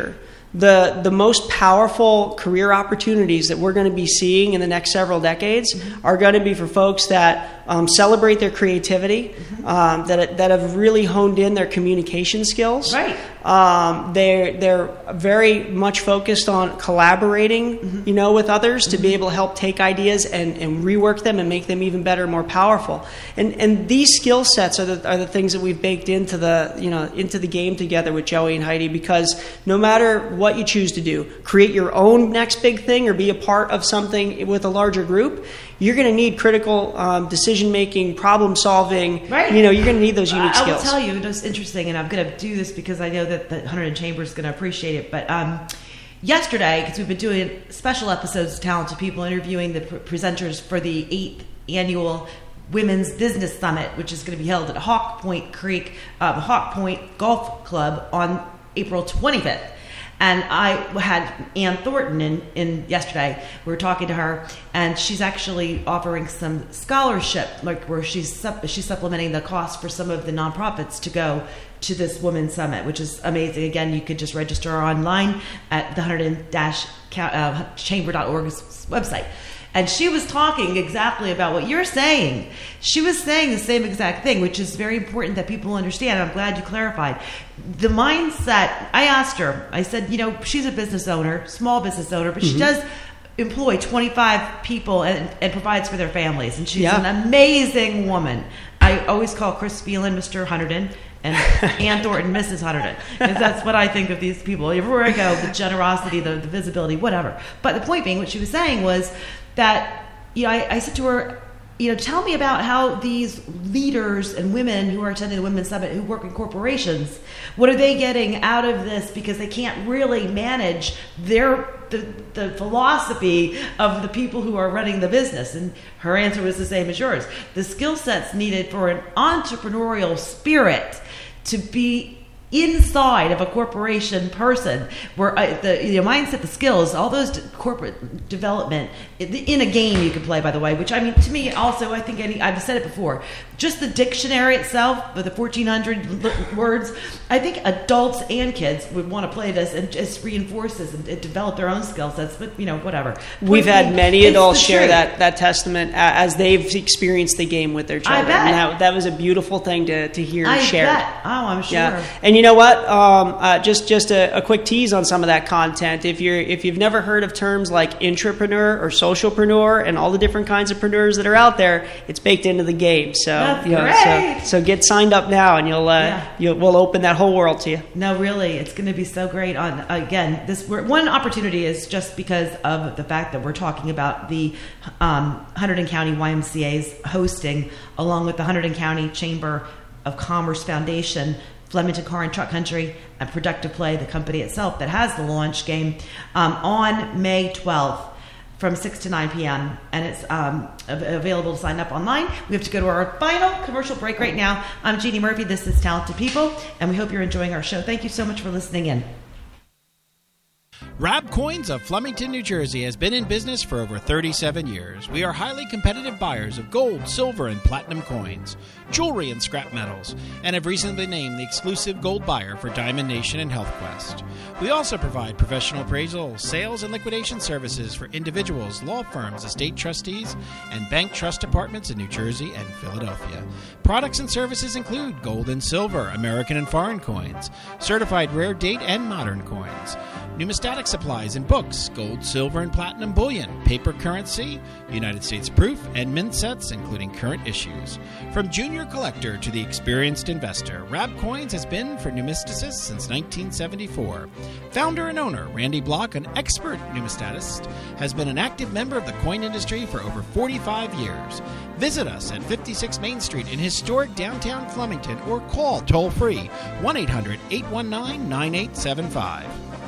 the the most powerful career opportunities that we're going to be seeing in the next several decades mm-hmm. are going to be for folks that um, celebrate their creativity, mm-hmm. um, that that have really honed in their communication skills. Right. Um, they're they're very much focused on collaborating, mm-hmm. you know, with others mm-hmm. to be able to help take ideas and, and rework them and make them even better, more powerful. And and these skill sets are the are the things that we've baked into the you know into the game together with Joey and Heidi, because no matter what you choose to do, create your own next big thing or be a part of something with a larger group, you're going to need critical um, decision making, problem solving. Right. You know, you're going to need those unique I, I skills. will tell you, it was interesting, and I'm going to do this because I know that the Hunterdon Chamber is going to appreciate it. But um, yesterday, because we've been doing special episodes of Talented People, interviewing the pre- presenters for the eighth annual Women's Business Summit, which is going to be held at Hawk Point Creek, um, Hawk Point Golf Club on April twenty-fifth. And I had Ann Thornton in, in yesterday. We were talking to her, and she's actually offering some scholarship, like where she's sup- she's supplementing the cost for some of the nonprofits to go to this Women's Summit, which is amazing. Again, you could just register online at the Hunterdon Chamber dot org's website. And she was talking exactly about what you're saying. She was saying the same exact thing, which is very important that people understand. I'm glad you clarified. The mindset, I asked her, I said, you know, she's a business owner, small business owner, but mm-hmm. she does employ twenty-five people and, and provides for their families. And she's yeah. an amazing woman. I always call Chris Phelan Mister Hunterdon and Ann Thornton Missus Hunterdon, because that's what I think of these people. Everywhere I go, the generosity, the, the visibility, whatever. But the point being, what she was saying was that, you know, I, I said to her, you know, tell me about how these leaders and women who are attending the Women's Summit who work in corporations, what are they getting out of this, because they can't really manage their the, the philosophy of the people who are running the business. And her answer was the same as yours. The skill sets needed for an entrepreneurial spirit to be inside of a corporation person, where uh, the you know, mindset, the skills, all those d- corporate development in, in a game you can play, by the way, which I mean, to me also, I think any, I've said it before, just the dictionary itself with the fourteen hundred l- words, I think adults and kids would want to play this and just reinforce this and, and develop their own skill sets, but you know, whatever. We've Point had being, many adults share truth. that, that testament as they've experienced the game with their children. I bet. And that, that was a beautiful thing to, to hear I shared. bet. Oh, I'm sure. Yeah. And you know what? Um, uh, just just a, a quick tease on some of that content. If you're if you've never heard of terms like intrapreneur or socialpreneur and all the different kinds of preneurs that are out there, it's baked into the game. So, That's you know, great. so so get signed up now, and you'll uh, Yeah. you'll we'll open that whole world to you. No, really, it's going to be so great. On again, this we're, one opportunity is just because of the fact that we're talking about the um, Hunterdon County Y M C A's hosting, along with the Hunterdon County Chamber of Commerce Foundation, Flemington Car and Truck Country, and Productive Play, the company itself that has the launch game, um, on May twelfth from six to nine p.m. And it's um, av- available to sign up online. We have to go to our final commercial break right now. I'm Jeannie Murphy. This is Talented People, and we hope you're enjoying our show. Thank you so much for listening in. Rab Coins of Flemington, New Jersey has been in business for over thirty-seven years. We are highly competitive buyers of gold, silver, and platinum coins, jewelry, and scrap metals, and have recently been named the exclusive gold buyer for Diamond Nation and HealthQuest. We also provide professional appraisal, sales, and liquidation services for individuals, law firms, estate trustees, and bank trust departments in New Jersey and Philadelphia. Products and services include gold and silver, American and foreign coins, certified rare date and modern coins, numismatic supplies and books, gold, silver, and platinum bullion, paper currency, United States proof, and mint sets, including current issues. From junior collector to the experienced investor, Rab Coins has been for numisticists since nineteen seventy-four. Founder and owner Randy Block, an expert numismatist, has been an active member of the coin industry for over forty-five years. Visit us at fifty-six Main Street in historic downtown Flemington, or call toll-free one eight hundred, eight one nine, nine eight seven five.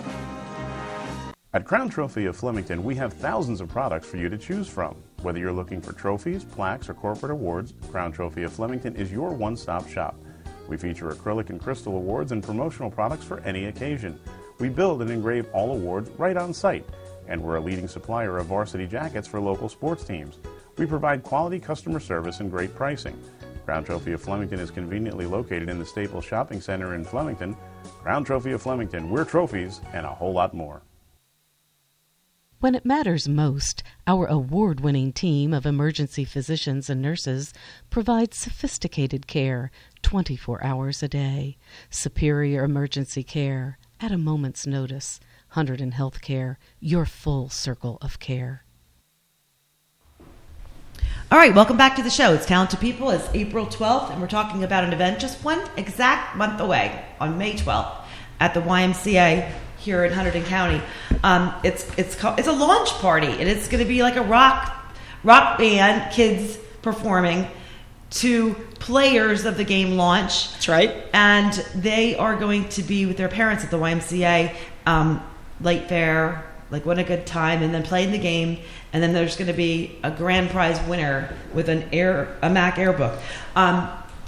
At Crown Trophy of Flemington, we have thousands of products for you to choose from. Whether you're looking for trophies, plaques, or corporate awards, Crown Trophy of Flemington is your one-stop shop. We feature acrylic and crystal awards and promotional products for any occasion. We build and engrave all awards right on site, and we're a leading supplier of varsity jackets for local sports teams. We provide quality customer service and great pricing. Crown Trophy of Flemington is conveniently located in the Staples Shopping Center in Flemington. Crown Trophy of Flemington, we're trophies and a whole lot more. When it matters most, our award-winning team of emergency physicians and nurses provides sophisticated care twenty-four hours a day. Superior emergency care at a moment's notice. Hunterdon Healthcare, your full circle of care. All right, welcome back to the show. It's Talented People. It's April twelfth, and we're talking about an event just one exact month away on May twelfth at the Y M C A here in Hunterdon County. Um, it's it's called, it's a launch party, and it's going to be like a rock rock band, kids performing to players of the game Launch. That's right. And they are going to be with their parents at the Y M C A, um, late fare, like what a good time, and then playing the game. And then there's going to be a grand prize winner with an Air, a Mac Airbook, um,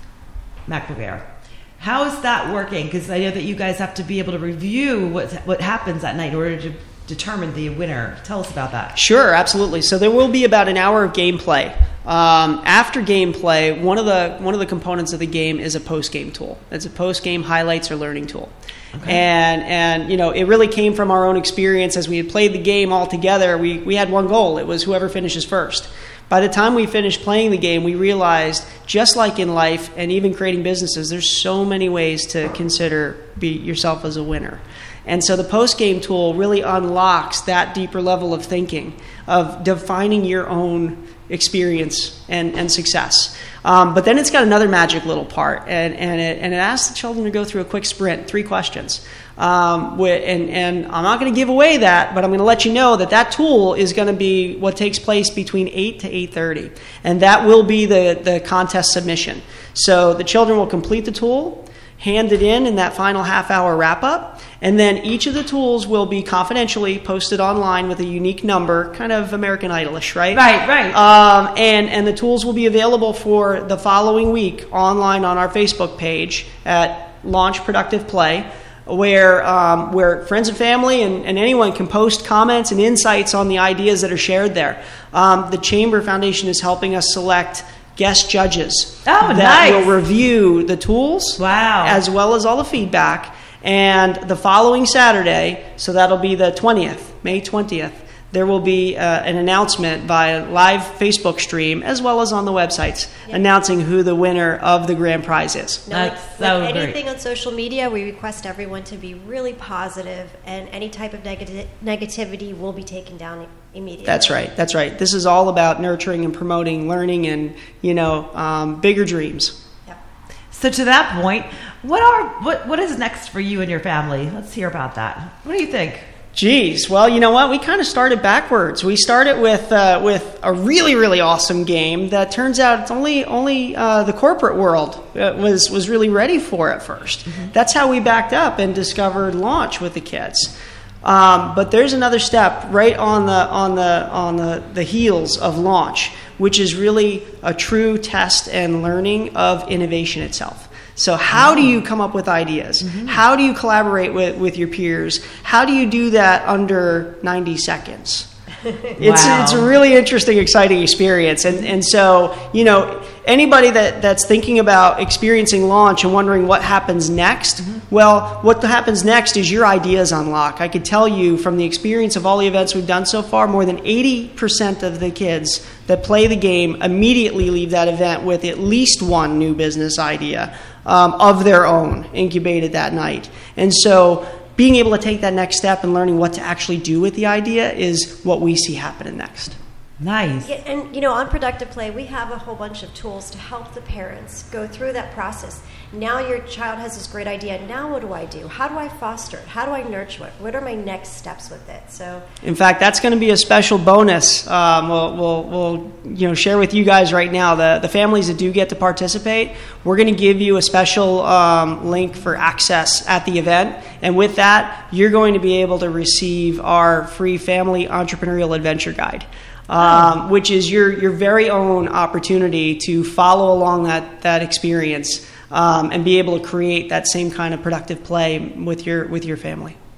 MacBook Air. How is that working? Because I know that you guys have to be able to review what what happens that night in order to determine the winner. Tell us about that. Sure, absolutely. So there will be about an hour of gameplay. Um, after gameplay, one of the one of the components of the game is a post-game tool. It's a post-game highlights or learning tool. Okay. And and you know, it really came from our own experience as we had played the game all together. We we had one goal. It was whoever finishes first. By the time we finished playing the game, we realized, just like in life and even creating businesses, there's so many ways to consider be yourself as a winner. And so the post-game tool really unlocks that deeper level of thinking, of defining your own experience and, and success. Um, but then it's got another magic little part, and, and, it, and it asks the children to go through a quick sprint, three questions. Um, with, and, and I'm not going to give away that, but I'm going to let you know that that tool is going to be what takes place between eight to eight thirty, and that will be the, the contest submission. So the children will complete the tool, hand it in in that final half-hour wrap-up, and then each of the tools will be confidentially posted online with a unique number, kind of American Idol-ish, right? Right, right. Um, and, and the tools will be available for the following week online on our Facebook page at Launch Productive Play, where um, where friends and family and, and anyone can post comments and insights on the ideas that are shared there. Um, the Chamber Foundation is helping us select guest judges oh, that nice. will review the tools, wow, as well as all the feedback. And the following Saturday, so that'll be the twentieth, May twentieth, there will be uh, an announcement via live Facebook stream as well as on the websites, yep, announcing who the winner of the grand prize is. No, like, like anything on social media, we request everyone to be really positive, and any type of neg- negativity will be taken down immediately. That's right. That's right. This is all about nurturing and promoting learning and, you know, um, bigger dreams. Yep. So to that point, what are what what is next for you and your family? Let's hear about that. What do you think? Geez, well, you know what? We kind of started backwards. We started with uh, with a really, really awesome game that turns out it's only only uh, the corporate world uh, was was really ready for at first. Mm-hmm. That's how we backed up and discovered Launch with the kids. Um, but there's another step right on the on the on the, the heels of Launch, which is really a true test and learning of innovation itself. So how do you come up with ideas? Mm-hmm. How do you collaborate with, with your peers? How do you do that under ninety seconds? It's wow. It's a really interesting, exciting experience. And and so, you know, anybody that, that's thinking about experiencing Launch and wondering what happens next, mm-hmm. well, what happens next is your ideas unlock. I could tell you from the experience of all the events we've done so far, more than eighty percent of the kids that play the game immediately leave that event with at least one new business idea um, of their own incubated that night. And so being able to take that next step and learning what to actually do with the idea is what we see happening next. Nice. Yeah, and, you know, on Productive Play, we have a whole bunch of tools to help the parents go through that process. Now your child has this great idea. Now what do I do? How do I foster it? How do I nurture it? What are my next steps with it? So, in fact, that's going to be a special bonus. Um, we'll, we'll, we'll, you know, share with you guys right now. The the families that do get to participate, we're going to give you a special um, link for access at the event. And with that, you're going to be able to receive our free family entrepreneurial adventure guide. Um, which is your your very own opportunity to follow along that that experience um, and be able to create that same kind of productive play with your with your family.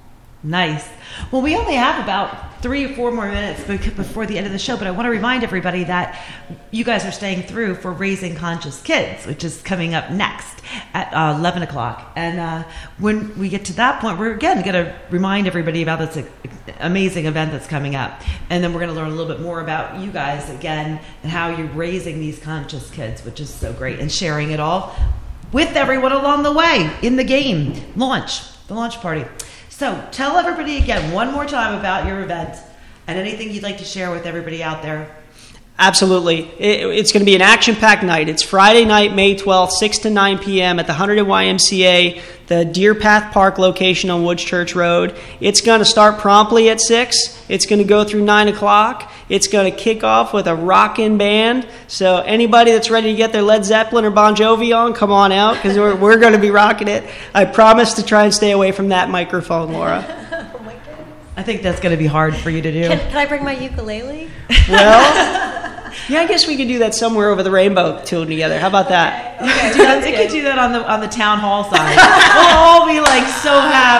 Nice. Well, we only have about three or four more minutes before the end of the show, but I want to remind everybody that you guys are staying through for Raising Conscious Kids, which is coming up next at uh, eleven o'clock. And uh, when we get to that point, we're again going to remind everybody about this amazing event that's coming up. And then we're going to learn a little bit more about you guys again and how you're raising these conscious kids, which is so great, and sharing it all with everyone along the way in the game launch, the launch party. So tell everybody again one more time about your event and anything you'd like to share with everybody out there. Absolutely. It, it's going to be an action-packed night. It's Friday night, May twelfth, six to nine p.m. at the Hunterdon Y M C A, the Deer Path Park location on Woods Church Road. It's going to start promptly at six. It's going to go through nine o'clock. It's going to kick off with a rockin' band. So anybody that's ready to get their Led Zeppelin or Bon Jovi on, come on out, because we're, we're going to be rocking it. I promise to try and stay away from that microphone, Laura. Oh my goodness. I think that's going to be hard for you to do. Can, can I bring my ukulele? Well, yeah, I guess we could do that somewhere over the rainbow, tune together. How about that? You could do that, they could do that on the on the town hall side. We'll all be like so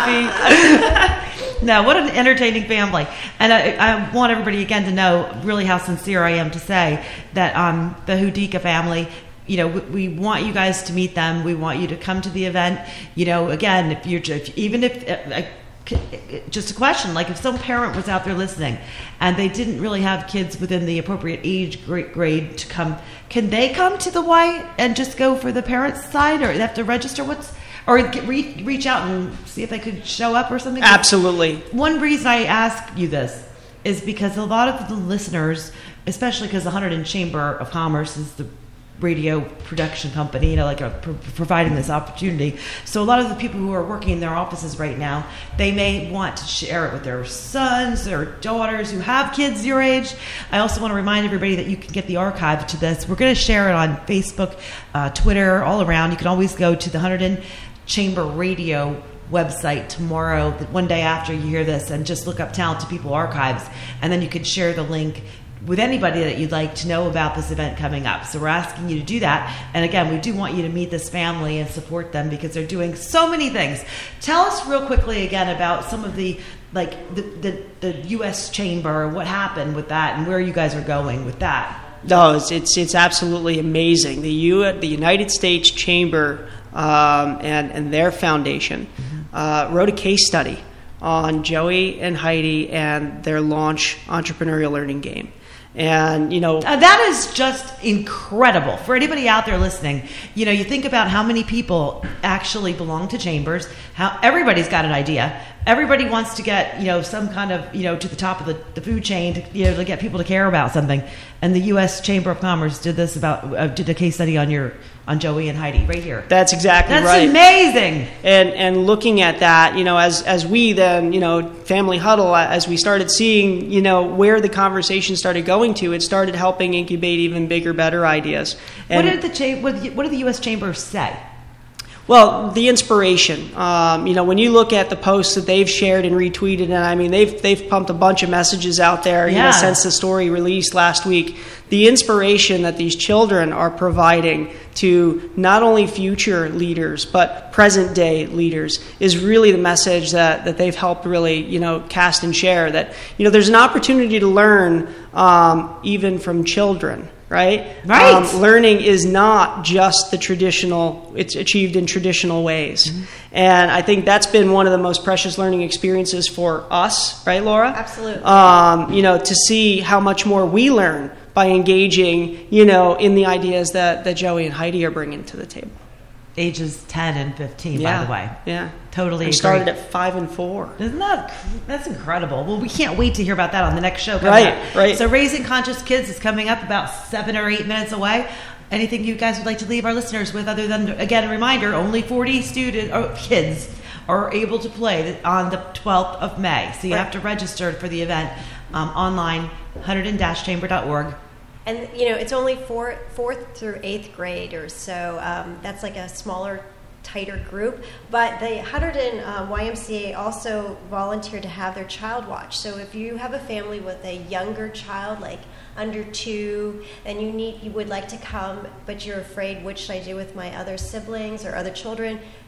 happy. No, what an entertaining family. And I, I want everybody again to know really how sincere I am to say that um, the Hudika family, you know, we, we want you guys to meet them. We want you to come to the event. You know, again, if you're if, even if uh, just a question, like if some parent was out there listening and they didn't really have kids within the appropriate age grade to come, can they come to the Y and just go for the parents' side, or they have to register? What's or get, re, reach out and see if they could show up or something? Absolutely. One reason I ask you this is because a lot of the listeners, especially because the Hunterdon Chamber of Commerce is the radio production company, you know, like a, pro- providing this opportunity. So a lot of the people who are working in their offices right now, they may want to share it with their sons, their daughters who have kids your age. I also want to remind everybody that you can get the archive to this. We're going to share it on Facebook, uh, Twitter, all around. You can always go to the Hunterdon Chamber Radio website tomorrow, one day after you hear this, and just look up Talented People Archives, and then you can share the link with anybody that you'd like to know about this event coming up. So we're asking you to do that. And again, we do want you to meet this family and support them because they're doing so many things. Tell us real quickly again about some of the, like the, the, the U S Chamber, what happened with that and where you guys are going with that. No, it's it's, it's absolutely amazing. The U the United States Chamber um, and, and their foundation mm-hmm. uh, wrote a case study on Joey and Heidi and their launch entrepreneurial learning game. And, you know, uh, that is just incredible for anybody out there listening. You know, you think about how many people actually belong to chambers, how everybody's got an idea. Everybody wants to get, you know, some kind of, you know, to the top of the, the food chain to, you know, to get people to care about something. And the U S Chamber of Commerce did this about, uh, did a case study on your, on Joey and Heidi right here. That's exactly That's right. That's amazing. And and looking at that, you know, as as we then, you know, Family Huddle, as we started seeing, you know, where the conversation started going to, it started helping incubate even bigger, better ideas. And what did the cha- what did, what did the U S Chamber say? Well, the inspiration. Um, you know, when you look at the posts that they've shared and retweeted, and I mean, they've they've pumped a bunch of messages out there, you yeah. know, since the story released last week. The inspiration that these children are providing to not only future leaders but present day leaders is really the message that, that they've helped really, you know, cast and share. That, you know, there's an opportunity to learn um, even from children. Right? Right. Um, learning is not just the traditional, it's achieved in traditional ways. Mm-hmm. And I think that's been one of the most precious learning experiences for us, right, Laura? Absolutely. Um, you know, to see how much more we learn by engaging, you know, in the ideas that, that Joey and Heidi are bringing to the table. Ages ten and fifteen, yeah. by the way. Yeah. Totally. We started at five and four. Isn't that, that's incredible. Well, we can't wait to hear about that on the next show. Right, up. right. So Raising Conscious Kids is coming up about seven or eight minutes away. Anything you guys would like to leave our listeners with other than, again, a reminder, only forty student or kids are able to play on the twelfth of May. So you right. have to register for the event um, online, hunterdon dash chamber dot org. And, you know, it's only four, fourth through eighth graders, so um, that's like a smaller, tighter group. But the Hunterdon um, Y M C A also volunteered to have their child watch. So if you have a family with a younger child, like under two, and you need you would like to come, but you're afraid, what should I do with my other siblings or other children?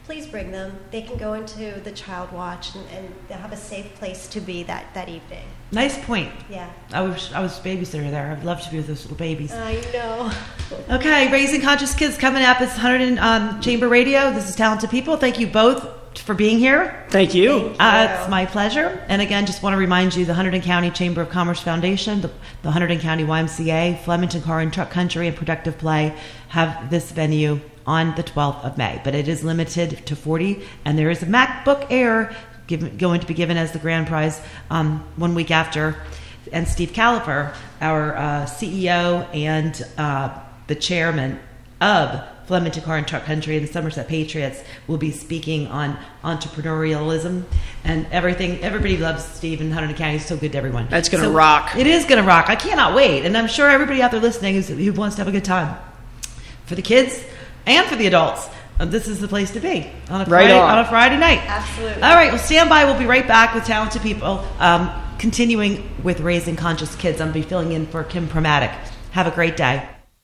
please bring them. They can go into the Child Watch, and, and they'll have a safe place to be that, that evening. Nice point. Yeah. I was I was babysitter there. I'd love to be with those little babies. I know. Okay, Raising Conscious Kids coming up. It's one hundred um, Chamber Radio. This is Talented People. Thank you both for being here. Thank you. Thank you. Uh, it's my pleasure. And again, just want to remind you, the Hunterdon County Chamber of Commerce Foundation, the, the Hunterdon County Y M C A, Flemington Car and Truck Country, and Productive Play have this venue on the twelfth of May. But it is limited to forty, and there is a MacBook Air give, going to be given as the grand prize um, one week after. And Steve Caliper, our uh, C E O and uh, the chairman of Flemington Car and Truck Country and the Somerset Patriots, will be speaking on entrepreneurialism and everything. Everybody loves Steve, and Hunterdon County is so good to everyone. That's going to so rock. It is going to rock. I cannot wait. And I'm sure everybody out there listening is, who wants to have a good time. For the kids and for the adults, uh, this is the place to be on a, Right Friday, on. on a Friday night. Absolutely. All right, well, stand by. We'll be right back with Talented People, um, continuing with Raising Conscious Kids. I'm going to be filling in for Kim Pramatic. Have a great day.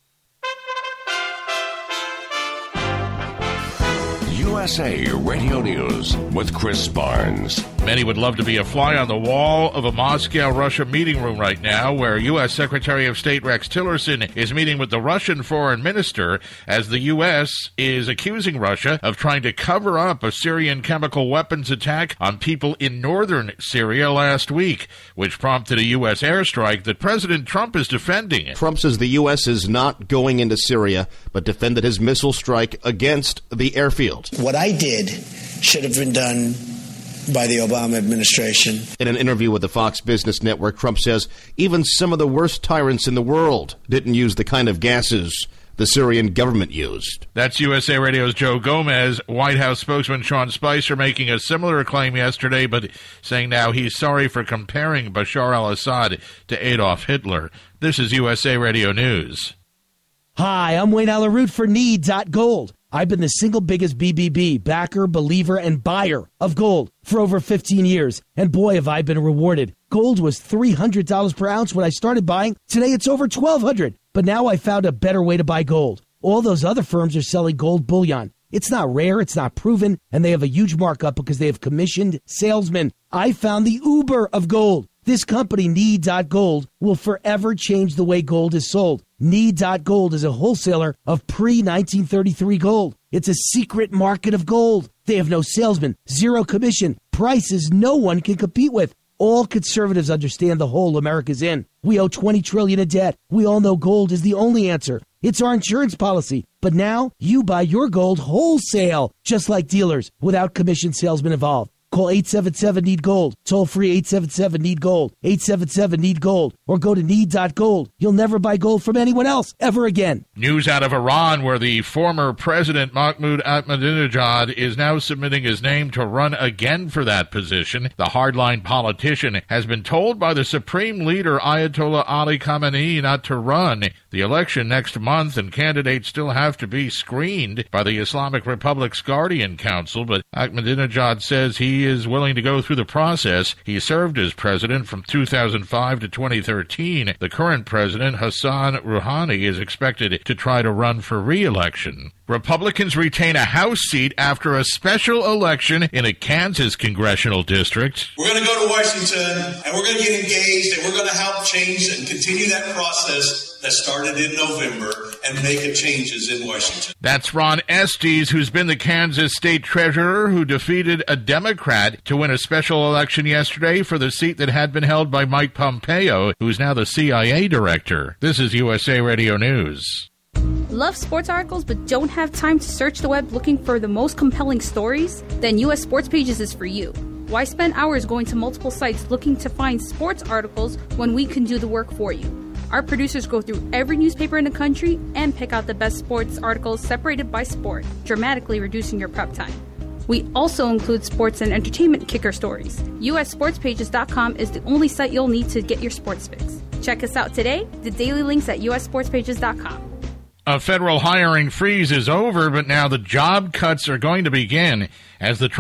U S A Radio News with Chris Barnes. Many would love to be a fly on the wall of a Moscow, Russia meeting room right now, where U S Secretary of State Rex Tillerson is meeting with the Russian foreign minister as the U S is accusing Russia of trying to cover up a Syrian chemical weapons attack on people in northern Syria last week, which prompted a U S airstrike that President Trump is defending. Trump says the U S is not going into Syria, but defended his missile strike against the airfield. What I did should have been done by the Obama administration. In an interview with the Fox Business Network, Trump says even some of the worst tyrants in the world didn't use the kind of gases the Syrian government used. That's U S A Radio's Joe Gomez. White House spokesman Sean Spicer making a similar claim yesterday, but saying now he's sorry for comparing Bashar al-Assad to Adolf Hitler. This is U S A Radio News. Hi, I'm Wayne Alaroot for Need dot Gold. I've been the single biggest B B B, backer, believer, and buyer of gold for over fifteen years. And boy, have I been rewarded. Gold was three hundred dollars per ounce when I started buying. Today it's over twelve hundred dollars. But now I found a better way to buy gold. All those other firms are selling gold bullion. It's not rare, it's not proven, and they have a huge markup because they have commissioned salesmen. I found the Uber of gold. This company, Need dot Gold, will forever change the way gold is sold. Need dot Gold is a wholesaler of pre nineteen thirty-three gold. It's a secret market of gold. They have no salesman, zero commission, prices no one can compete with. All conservatives understand the hole America's in. We owe twenty trillion dollars in debt. We all know gold is the only answer. It's our insurance policy. But now you buy your gold wholesale, just like dealers, without commission salesmen involved. Call eight seven seven, need gold. Toll free eight seven seven, need gold. eight seven seven, need gold. Or go to Need dot Gold. You'll never buy gold from anyone else ever again. News out of Iran, where the former president Mahmoud Ahmadinejad is now submitting his name to run again for that position. The hardline politician has been told by the supreme leader Ayatollah Ali Khamenei not to run the election next month, and candidates still have to be screened by the Islamic Republic's Guardian Council. But Ahmadinejad says he is willing to go through the process. He served as president from two thousand five to twenty thirteen. The current president, Hassan Rouhani, is expected to try to run for re-election. Republicans retain a House seat after a special election in a Kansas congressional district. We're going to go to Washington, and we're going to get engaged, and we're going to help change and continue that process that started in November and make it changes in Washington. That's Ron Estes, who's been the Kansas state treasurer, who defeated a Democrat to win a special election yesterday for the seat that had been held by Mike Pompeo, who's now the C I A director. This is U S A Radio News. Love sports articles but don't have time to search the web looking for the most compelling stories? Then U S Sports Pages is for you. Why spend hours going to multiple sites looking to find sports articles when we can do the work for you? Our producers go through every newspaper in the country and pick out the best sports articles separated by sport, dramatically reducing your prep time. We also include sports and entertainment kicker stories. U S sports pages dot com is the only site you'll need to get your sports fix. Check us out today. The daily links at U S sports pages dot com. A federal hiring freeze is over, but now the job cuts are going to begin as the Trump